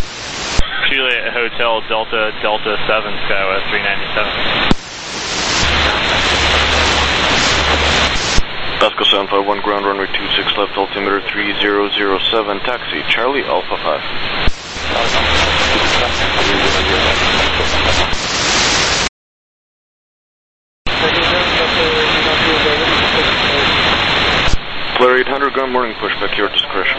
Juliet, Hotel, Delta, Delta seven, Skywest three nine eight seven.
Pasco seven five one, ground runway two six left, altimeter three zero zero seven, taxi, Charlie, Alpha five. Flare eight hundred, ground morning, pushback, your discretion.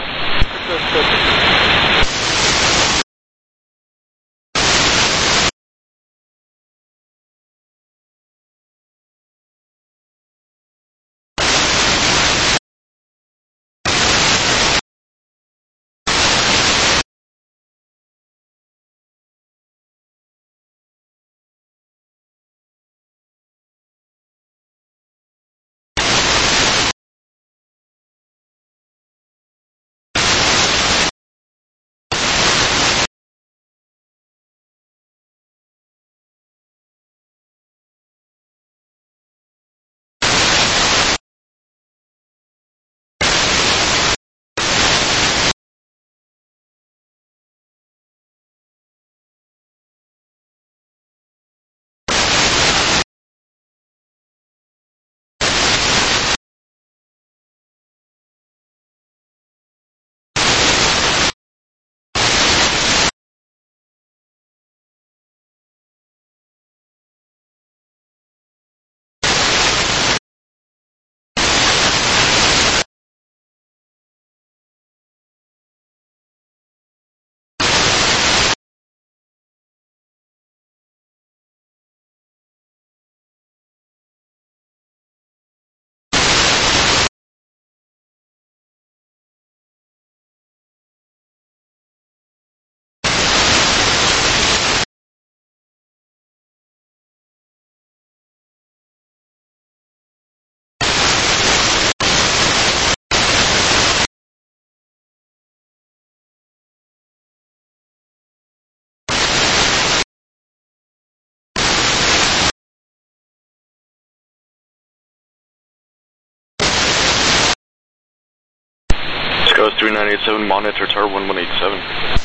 Gus three nine eight seven, monitor tower one one eight seven.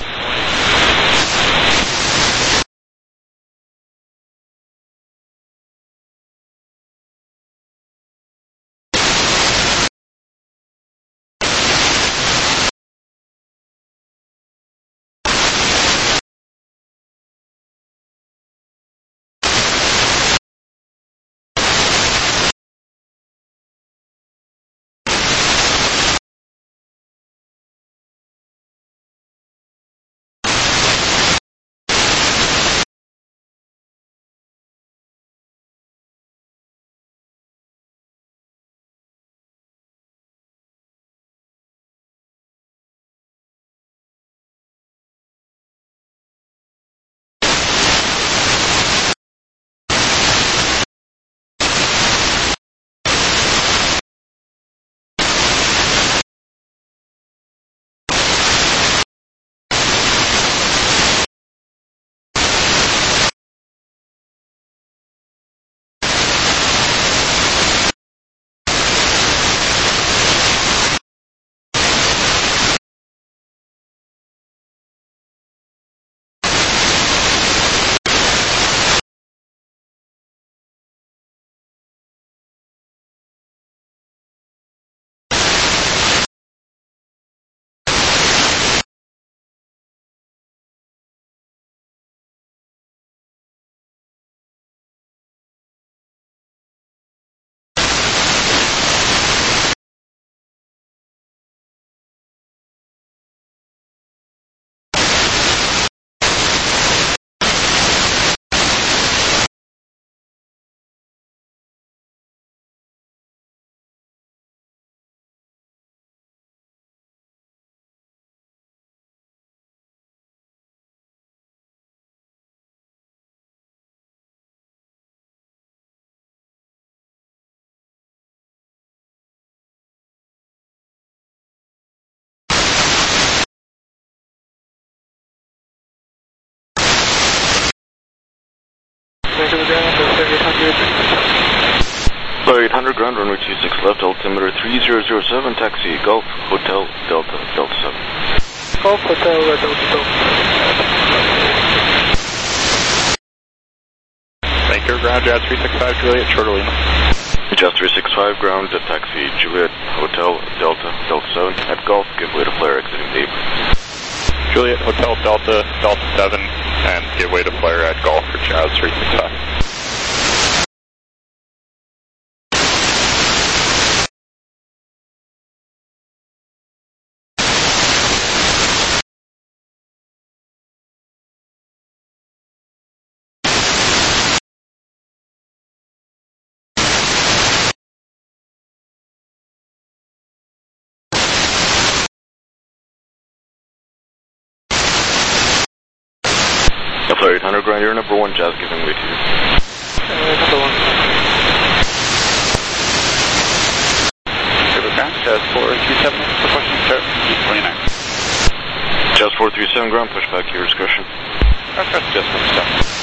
Flyer eight hundred, ground runway two six left, altimeter three zero zero seven, taxi Golf Hotel Delta Delta seven.
Golf Hotel Delta Delta.
Thank you, ground Jazz three six five, Juliet, short of Lima.
Jazz three six five, ground to taxi Juliet Hotel Delta Delta seven, at Golf, give way to flare exiting the apron.
Juliet Hotel Delta Delta seven, and give way to flare at Golf for Jazz three six five.
Flyer eight hundred, ground, you're number one, Jazz giving way to you.
Uh, number one.
River ground, Jazz four three seven, requesting start, East twenty-nine.
Jazz four three seven, ground, push back your discretion.
That's Jazz four three seven.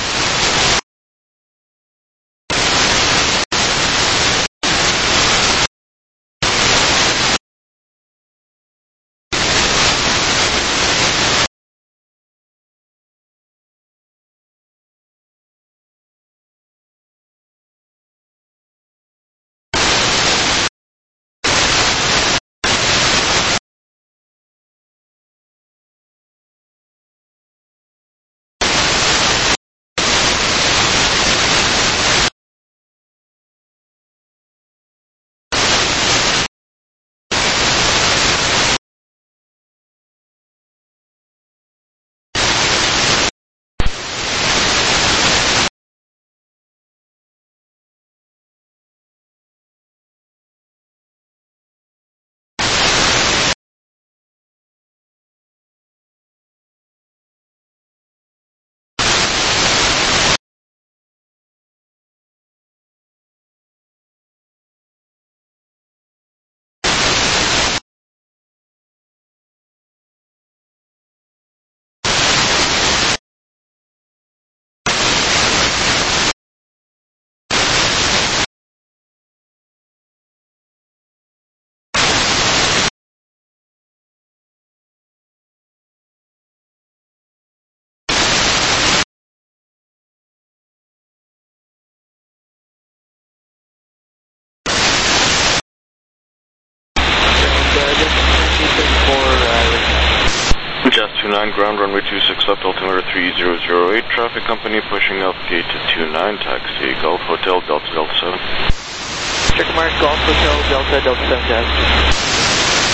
nine, ground runway two six left, altimeter three zero zero eight, traffic company pushing up gate to two nine, taxi, Golf Hotel, Delta, Delta seven.
Check mark, Golf Hotel, Delta, Delta seven, taxi.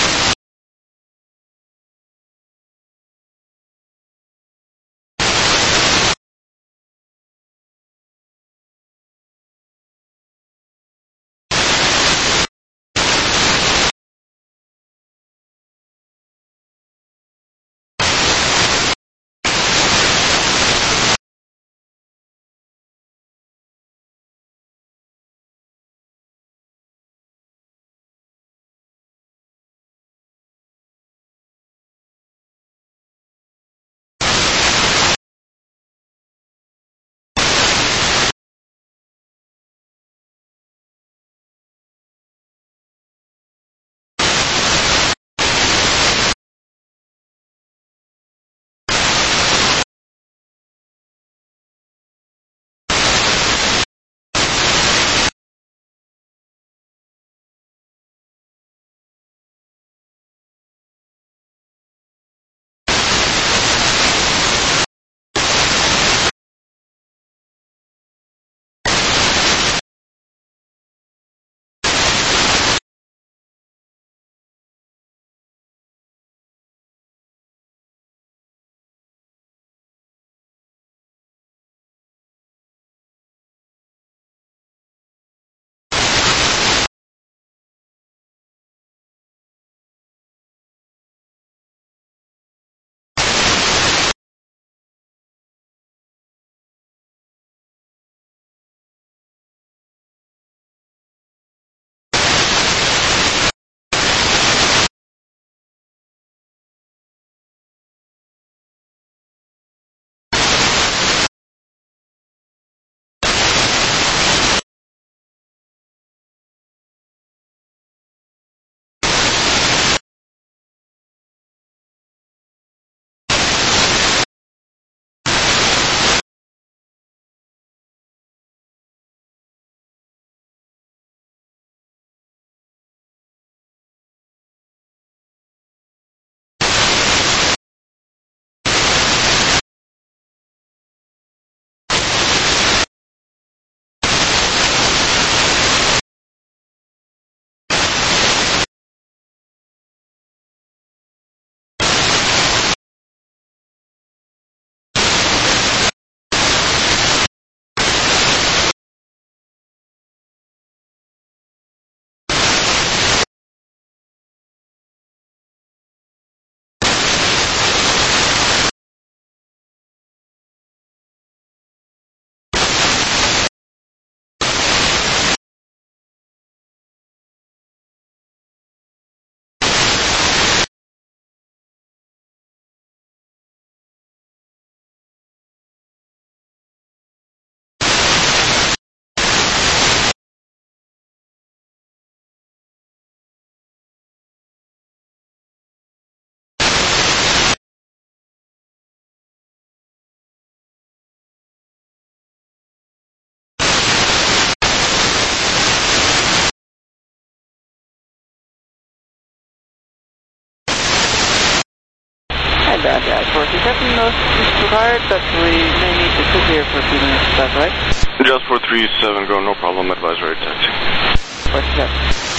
Bad guys. For reception notes required, but we may need to sit here for a few minutes. Is that right?
Just for three seven, go, no problem, advisory taxi.
What's that?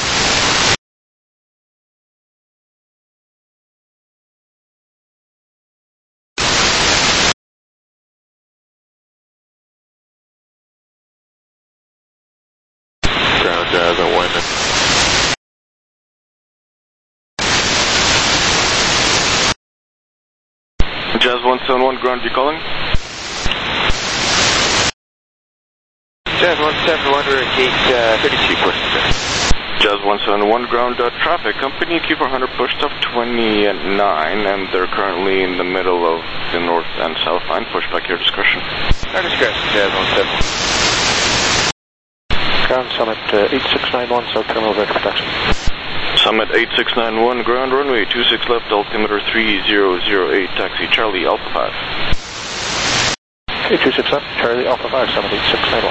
Ground Jazz at Wyman.
Jazz one seven one, ground, you calling?
Jazz one seven one, we're at gate uh, thirty-two, Portsmouth.
Jazz one seven one, ground, uh, traffic, company Q four hundred pushed up twenty-nine, and they're currently in the middle of the north and south line. Push back your discretion.
Our discretion, Jazz one seven.
Ground Summit uh, eight six nine one, South Terminal Vector Protection.
Summit eight six nine one, ground runway two six left, altimeter three zero zero eight, taxi Charlie Alpha five.
Okay, two six left, Charlie Alpha five, Summit eight six nine one.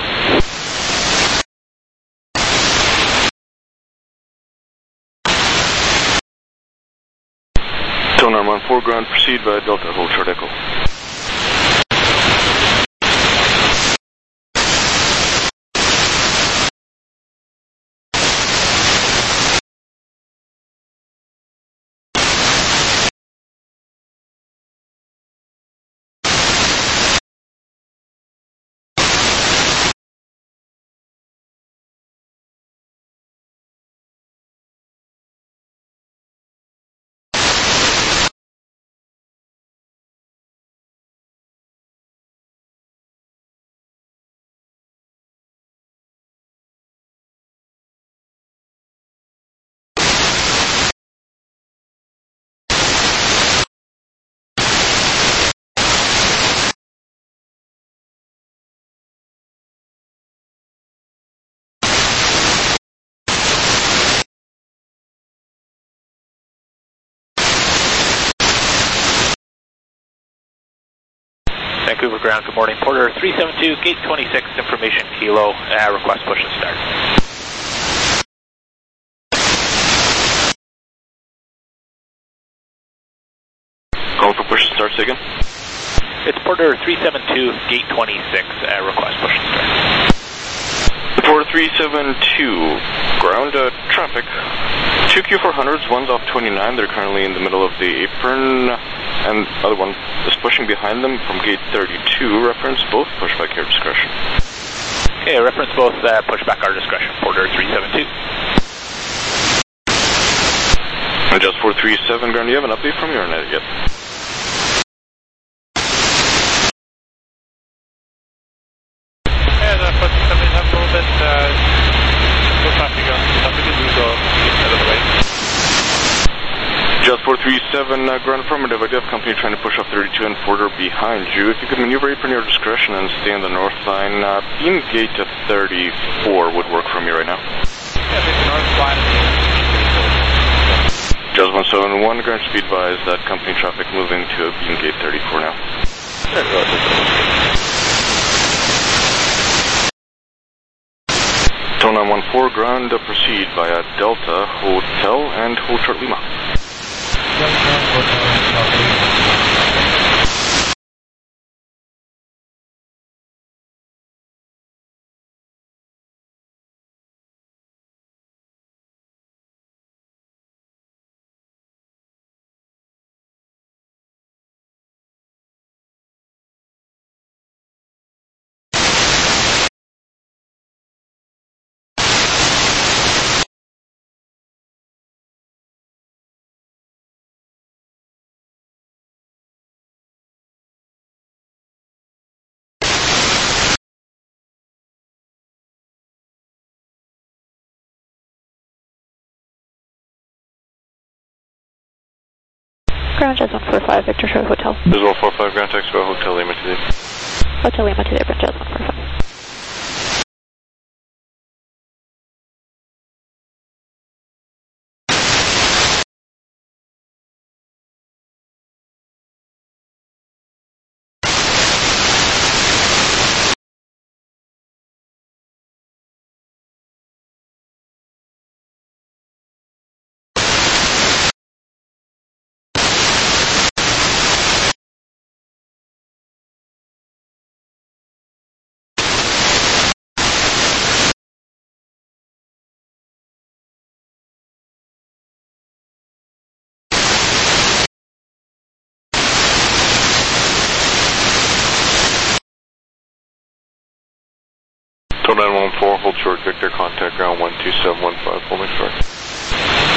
Tone nine one four, ground, proceed via Delta, hold short echo.
Vancouver ground, good morning. Porter three seven two, gate twenty-six, information kilo, uh, request push and start.
Going for push and start, say again?
It's Porter three seven two, gate twenty-six, uh, request push and start.
Porter three seven two, ground, uh, traffic. Two Q four hundreds, one's off twenty-nine, they're currently in the middle of the apron, and the other one is pushing behind them from gate thirty-two, reference both, pushback your discretion.
Okay, reference both, uh, pushback our discretion, Porter three seven two.
Adjust four three seven, ground, do you have an update from your net yet?
Yeah, the first coming up a little bit, uh, so traffic on, traffic is we go out of the way.
Just four three seven, uh, ground affirmative, I do have company trying to push off thirty-two and Porter behind you. If you could maneuver apron your discretion and stay on the north line, uh, beam gate to thirty-four would work for me right now.
Yeah, the north line.
Just one seven one, ground speed advise that company traffic moving to beam gate thirty-four now. Tone nine one four, ground, uh, proceed via Delta, Hotel, and hold short Lima.
Ground Jazz one four five, Victor Charlie Hotel.
This is one four five, ground taxi by Hotel Lima to the...
Hotel Lima to the Ground Jazz one four five.
nine one four, hold short, Victor, contact ground one two seven one five, holding short.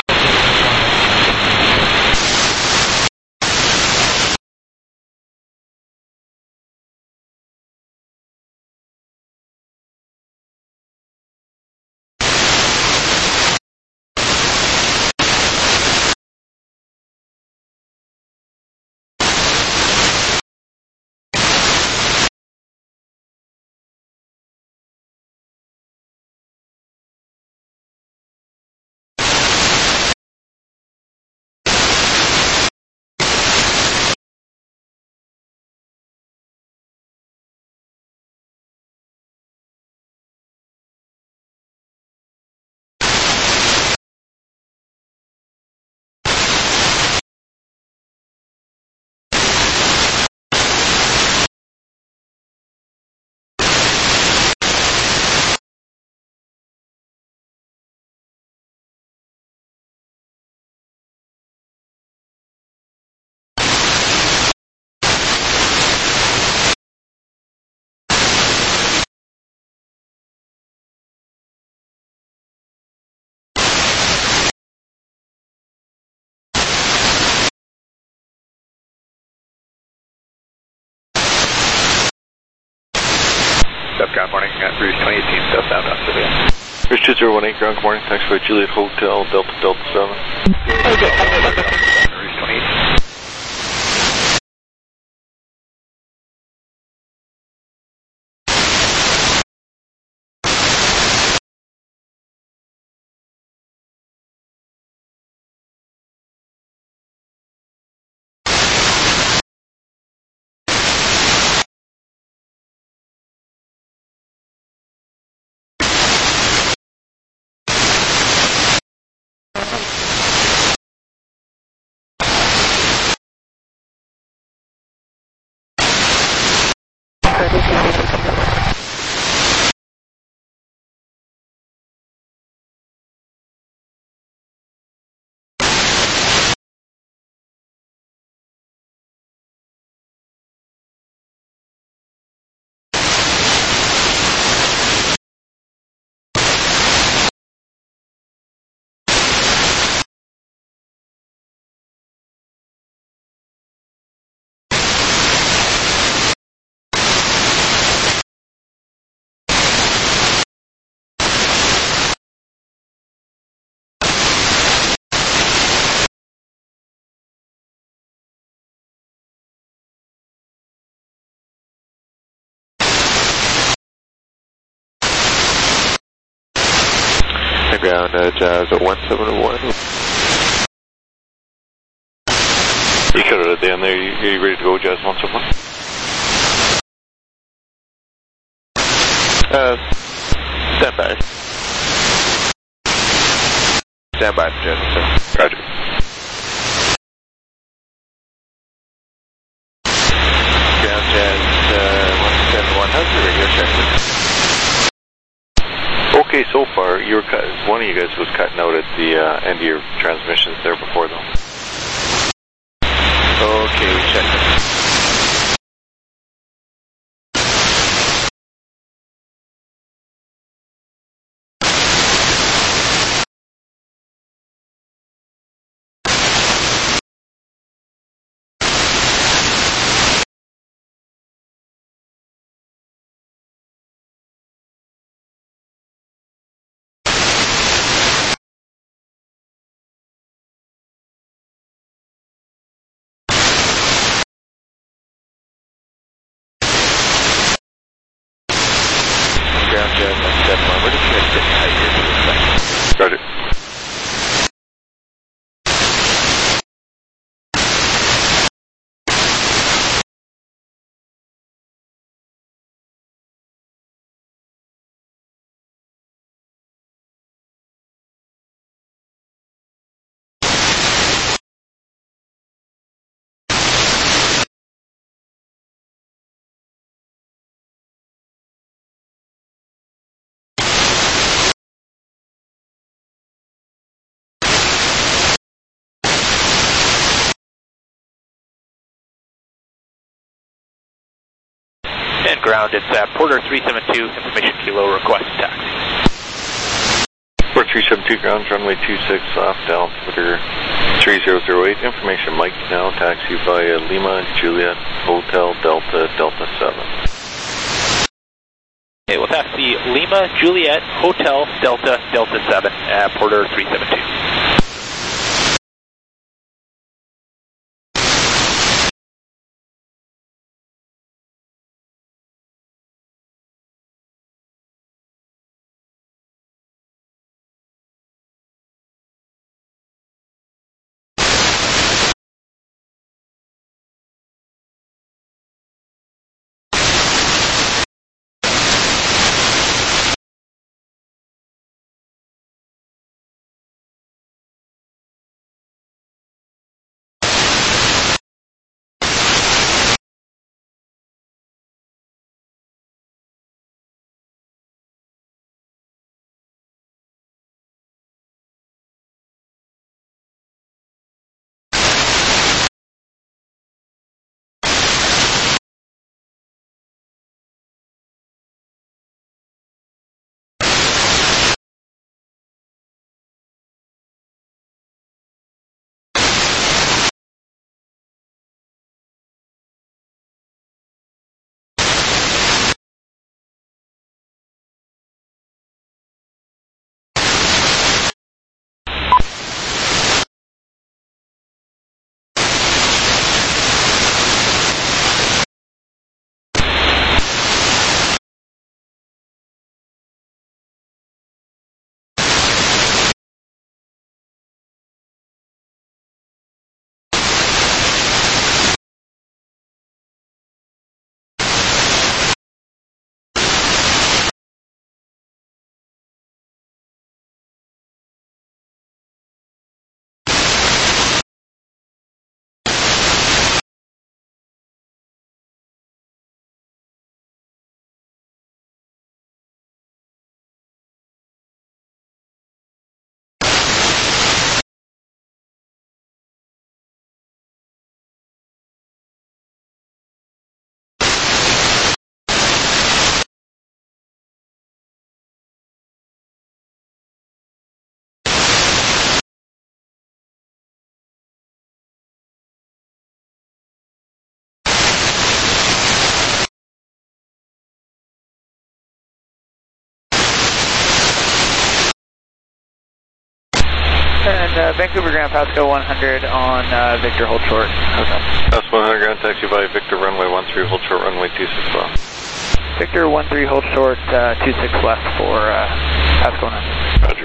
Step ground morning at Rouge twenty eighteen, southbound Australia.
Rouge two zero one eight, ground, good morning. Thanks for Juliet Hotel, Delta Delta seven.
Rouge twenty eighteen.
Ground, uh, Jazz at one seven one. You cut it at the end there. You, are you ready to go, Jazz one seven one? Uh, stand by. Stand by, Jazz. Roger. Ground, Jazz uh, one seven one. How's your radio check? Okay, so far, you were cut, one of you guys was cutting out at the uh, end of your transmissions there before, though. Okay, we checked it. Roger.
And ground, it's uh, Porter three seven two, information kilo, request taxi.
Porter three seven two, ground, runway two six, left, altimeter three zero zero eight, information Mike, now taxi via Lima, Juliet, Hotel, Delta, Delta seven.
Okay, we'll taxi Lima, Juliet, Hotel, Delta, Delta seven, uh, Porter three seven two.
And uh, Vancouver Ground, Pasco one hundred on uh, Victor, hold short.
Pasco one hundred ground, taxi via Victor, runway one three, hold short, runway two six left.
Victor one three, hold short, uh, two six left for uh, Pasco one hundred.
Roger.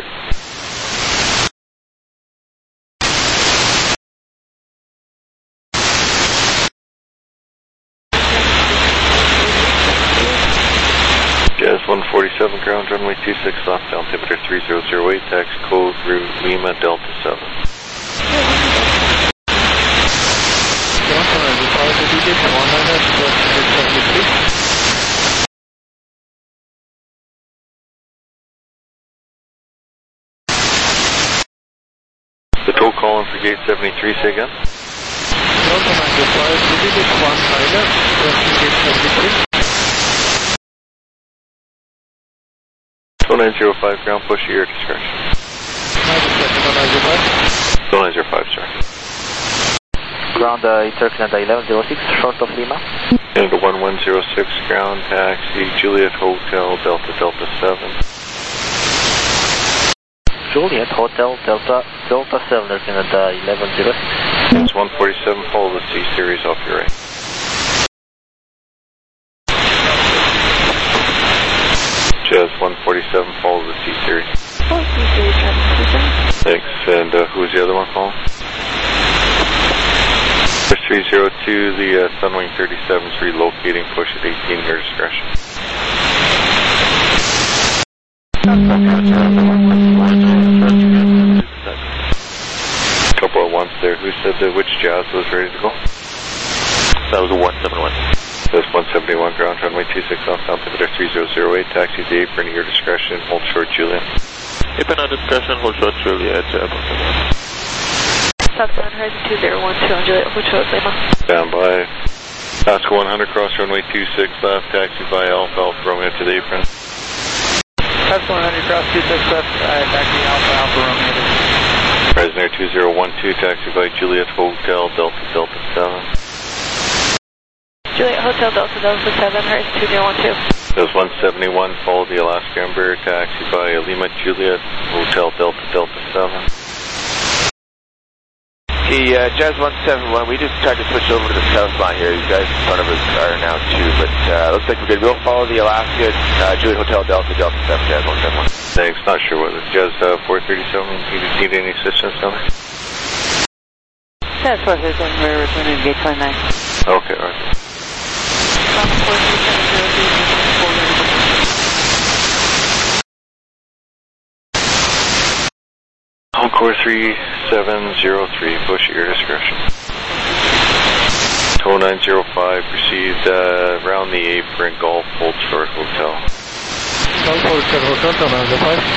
Jazz one forty-seven ground, runway two six left, altimeter three zero zero eight, taxi code route Lima Delta seven. The tow calling for gate seventy-three, say again. Tow nine zero five ground, push at your discretion. Tow nine zero five, sir.
Ground uh, Eastern Canada eleven zero six, short of Lima.
Canada one one zero six, ground taxi, Juliet Hotel, Delta Delta seven.
Juliet Hotel, Delta Delta seven, Air Canada eleven zero six.
It's one forty-seven, follow the C series off your right. Jazz one forty-seven, follow the C series. Thanks, and uh, who's the other one calling? three zero two, the uh, Sunwing thirty-seven is relocating, push at eighteen, your discretion. Couple of ones there. Who said that which Jazz was ready to go?
That was a one seven one.
That's one seventy-one ground, runway two six off, altimeter three zero zero eight, taxi to apron at your discretion, hold short Juliet.
Apron at discretion, hold short Juliet.
Southbound Horizon two zero one two on Juliet, hold short Lima.
Stand by. Pasco one hundred, cross runway two six left, taxi by Alpha, Alpha Romeo to the apron.
Pasco one hundred, cross two six left, uh, taxi Alpha, Alpha Romeo.
Horizon Air two zero one two, taxi by Juliet Hotel, Delta Delta seven.
Juliet Hotel, Delta Delta seven, Horizon two zero one two.
That was one seventy-one, follow the Alaska Embraer, taxi by Lima Juliet Hotel, Delta Delta seven.
The uh, Jazz one seventy-one, we just tried to switch over to the south line here. You guys in front of us are now too, but uh, looks like we're good. We'll follow the Alaska uh, Juliet Hotel Delta Delta seven, Jazz one seventy-one.
Thanks, not sure what the Jazz uh, four thirty-seven, do you need any assistance on it?
Jazz four thirty-seven, we're returning gate twenty-nine.
Okay, all right. Encore three seven zero three, push at your discretion. Tow nine zero five, proceed uh, around the apron, Golf, hold short, hotel.
Golf, hold short, hotel, tow nine zero five.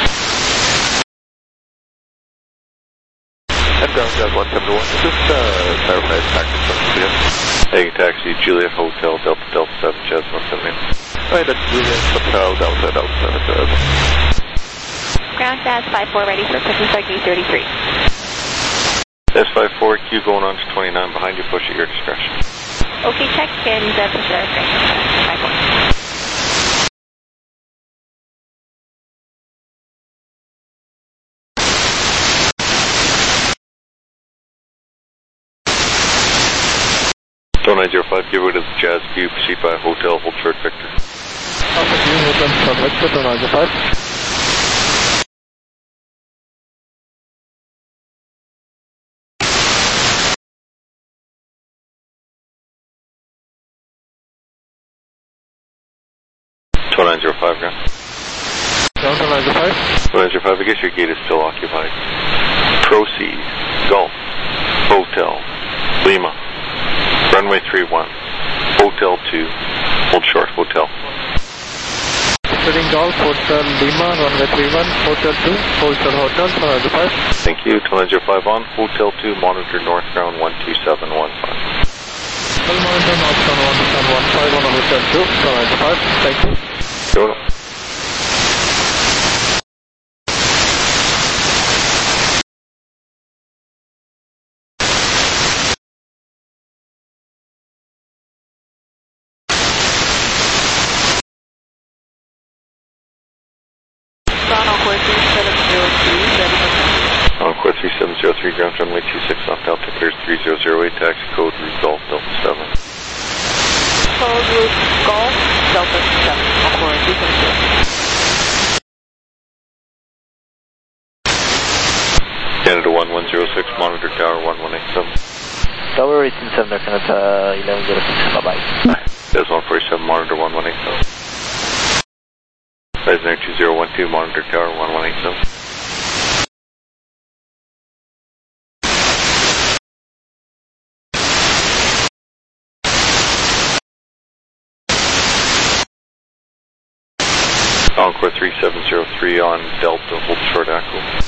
And ground Jazz one seventy-one, just uh, clarify taxi here.
Hey, taxi, Juliet Hotel, Delta Delta seven, Jazz one seventy-one.
Right, that's Juliet Hotel, Delta Delta seven.
Ground Jazz five four, ready for Pacific gate thirty-three.
S five four, Q going on to twenty-nine, behind you, push at your discretion.
Okay, check, and uh, push our five four.
Tow nine zero five, give way to the Jazz Q, proceed by Hotel, hold short, Victor.
Alpha Q, Hotel, from Victor, tow nine zero five.
Tow nine zero five, ground.
Delta nine zero five.
Tow nine zero five, I guess your gate is still occupied. Proceed, Golf, Hotel, Lima. Runway three one, Hotel two, hold short, Hotel.
Heading Golf, Hotel Lima, runway three one, Hotel two, hold short, Hotel, tow nine zero five.
Thank you, tow nine zero five on, Hotel two, monitor north ground one two seven one five.
Well, monitor north ground one two seven one five on Hotel two, tow nine zero five, thank you.
Go. Encore three seven zero three, ground runway two six off Delta, clears three zero zero eight, taxi code Golf Delta seven.
Code route Golf Delta seven, Encore three seven zero.
Canada one one zero six, monitor tower one one eight seven.
Tower eighteen seven, Canada eleven zero six, bye-bye.
Des one forty-seven, monitor one one eight seven. Lesnar two zero one two, monitor tower one one eight seven. Encore three seven zero three on Delta, hold short echo.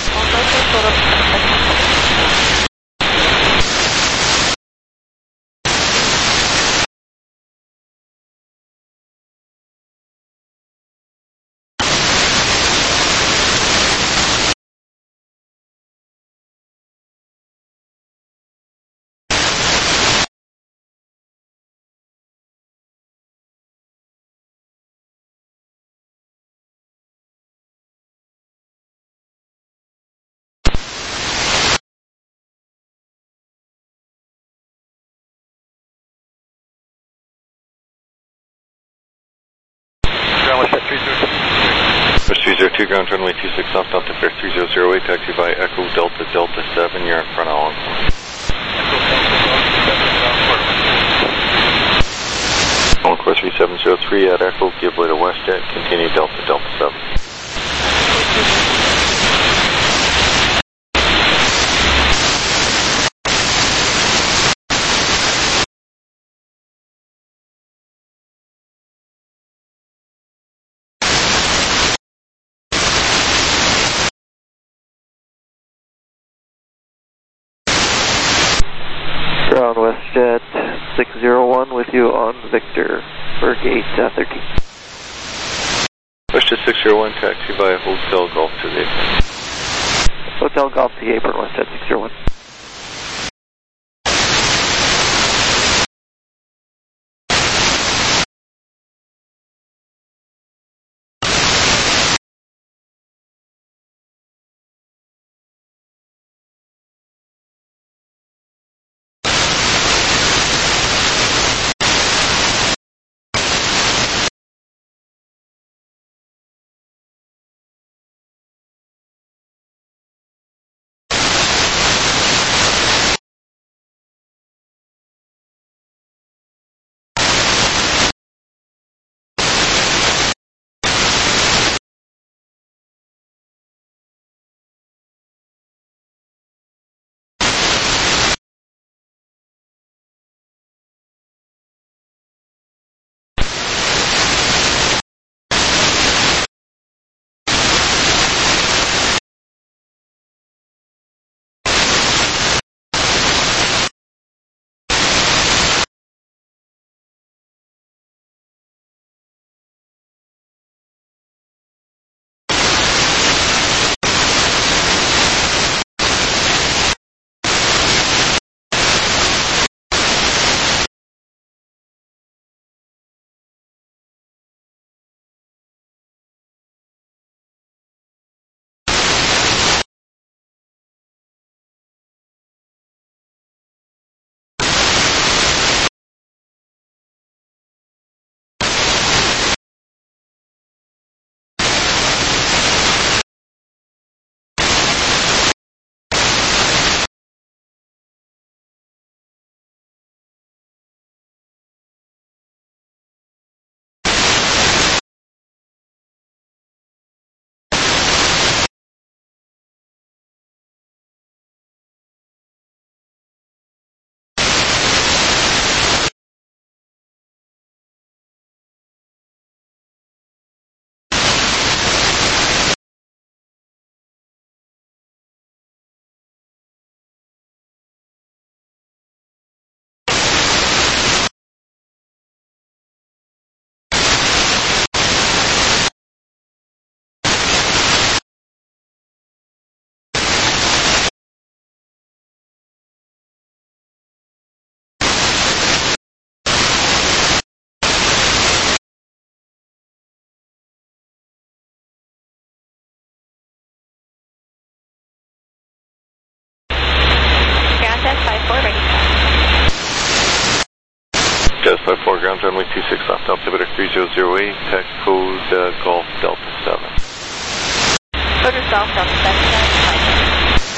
three zero two, ground runway two six off Delta, fare three zero zero eight, taxi by Echo Delta Delta seven, you're in front of Encore. Encore three seven zero three at Echo, give way to WestJet, continue Delta Delta seven.
Ground WestJet six zero one with you on Victor for gate uh, thirteen.
WestJet six zero one, taxi by Hotel Golf to the apron.
Hotel Golf to the apron, WestJet six zero one.
five four, ground runway two six left, altimeter three zero zero eight, tax code uh, Golf Delta seven.
Roger, Golf Delta seven.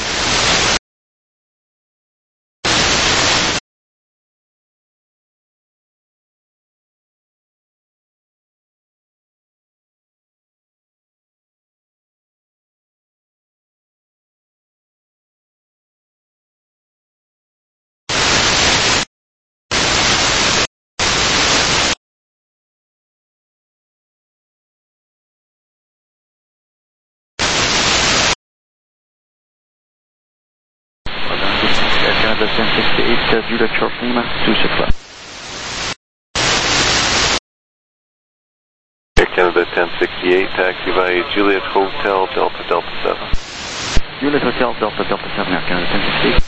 Canada ten sixty-eight, Juliet Short Lima, two six left.
Air Canada ten sixty-eight, taxi by Juliet Hotel Delta Delta seven.
Juliet Hotel Delta Delta seven, Air Canada ten sixty-eight.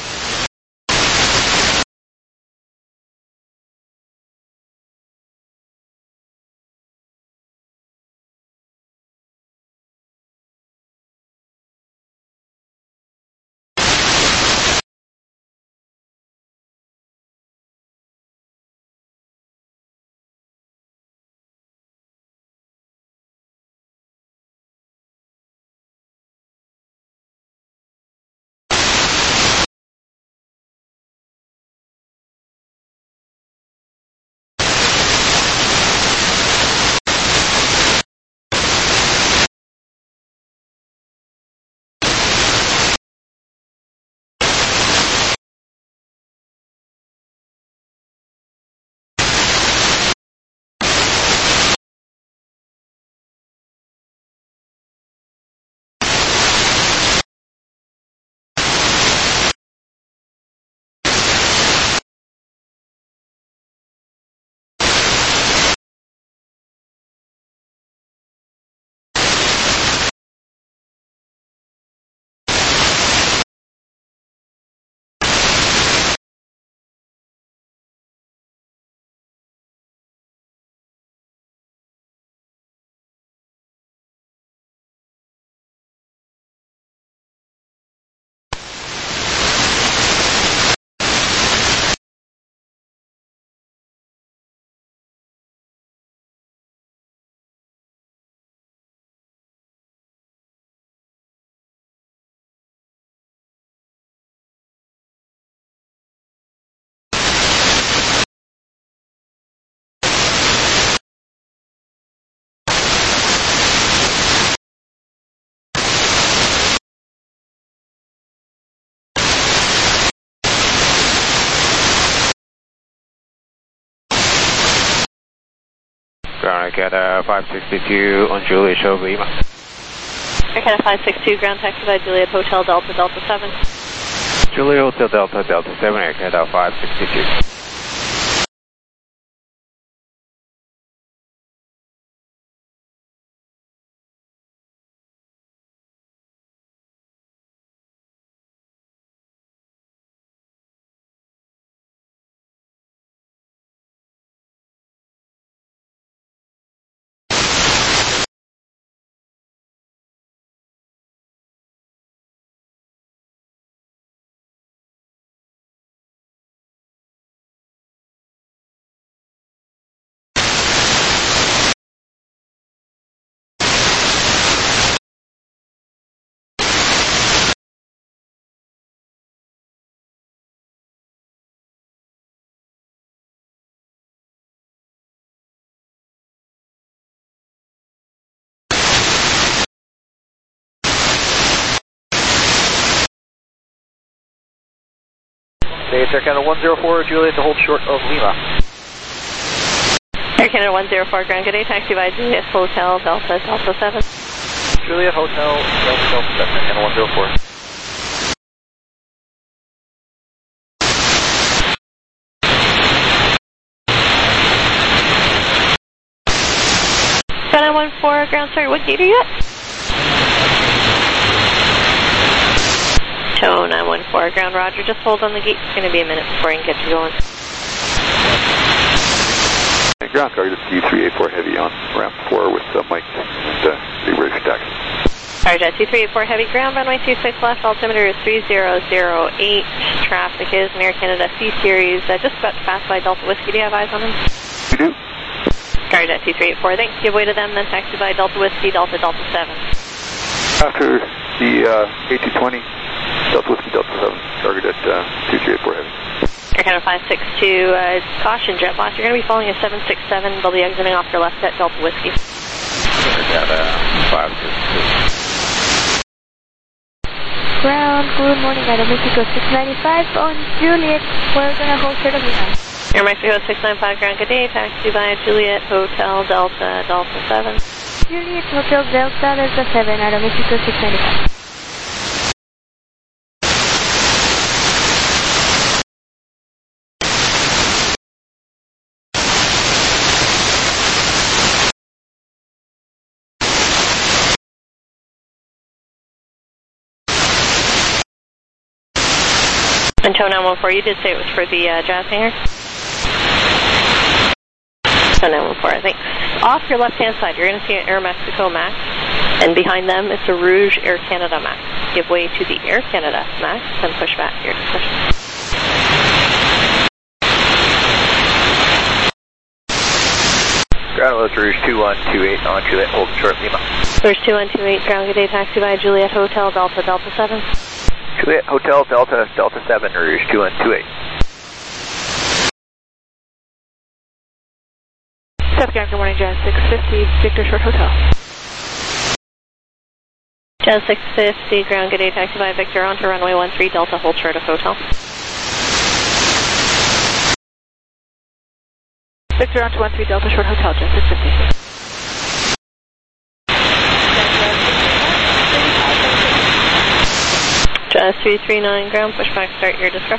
Ground Canada five sixty-two on Juliet Short Lima.
Air Canada five six two, ground taxi by Juliet Hotel Delta Delta seven.
Juliet Hotel Delta Delta seven, Air Canada five sixty-two.
Air Canada one zero four, Juliet to hold short of Lima.
Air Canada one zero four, ground, good day, taxi by Juliet Hotel Delta Delta seven.
Juliet Hotel Delta Delta seven, Air Canada one zero four.
Canada one four, ground, sorry, what gate are you at? Show nine one four, ground, roger, just hold on the gate, it's going to be a minute before I can get you going.
And ground car, just D three eight four heavy on ramp four with uh, Mike and uh, be ready for taxi.
Sorry, Jet two three eight four, heavy ground, runway two six left, altimeter is three zero zero eight. Traffic is Air Canada C Series, uh, just about to pass by Delta Whiskey. Do you have eyes on him?
We do.
Sorry, Jet two three eight four, thanks. Give way to them, then taxi by Delta Whiskey, Delta Delta seven.
After the uh, A two twenty, Delta Whiskey, Delta seven, target at uh, two three eight four heavy.
Air Canada five six two, uh, caution jet blast, you're going to be following a seven six seven, they'll be exiting off your left at Delta Whiskey.
Air Canada five six two.
Ground, good morning, Aeromexico six ninety-five on Juliet, we're going to hold short of behind.
Air Mexico six nine five, ground, good day, taxi by Juliet, Hotel, Delta, Delta seven.
Juliet, Hotel, Delta, Delta seven, Aeromexico six ninety-five.
And Tow nine one four, you did say it was for the uh, jazz hangar? Tow nine one four, thanks. Off your left-hand side, you're going to see an Air Mexico Max, and behind them it's a Rouge Air Canada Max. Give way to the Air Canada Max, and push back your discussion.
Ground Los Rouge two one two eight on Juliet, hold short Lima.
Rouge two one two eight, ground, good day, taxi by Juliet, Hotel, Delta, Delta seven.
Juliet, Hotel, Delta, Delta seven, Rouge two one two eight.
South Ground, good morning, Jazz six fifty, Victor Short Hotel.
Jazz six fifty, ground, good day, taxi by Victor, onto runway one three, Delta, hold short of Hotel.
Victor, onto one three, Delta, short Hotel, Jazz six fifty.
Jazz three three nine, ground, push back, start your discretion.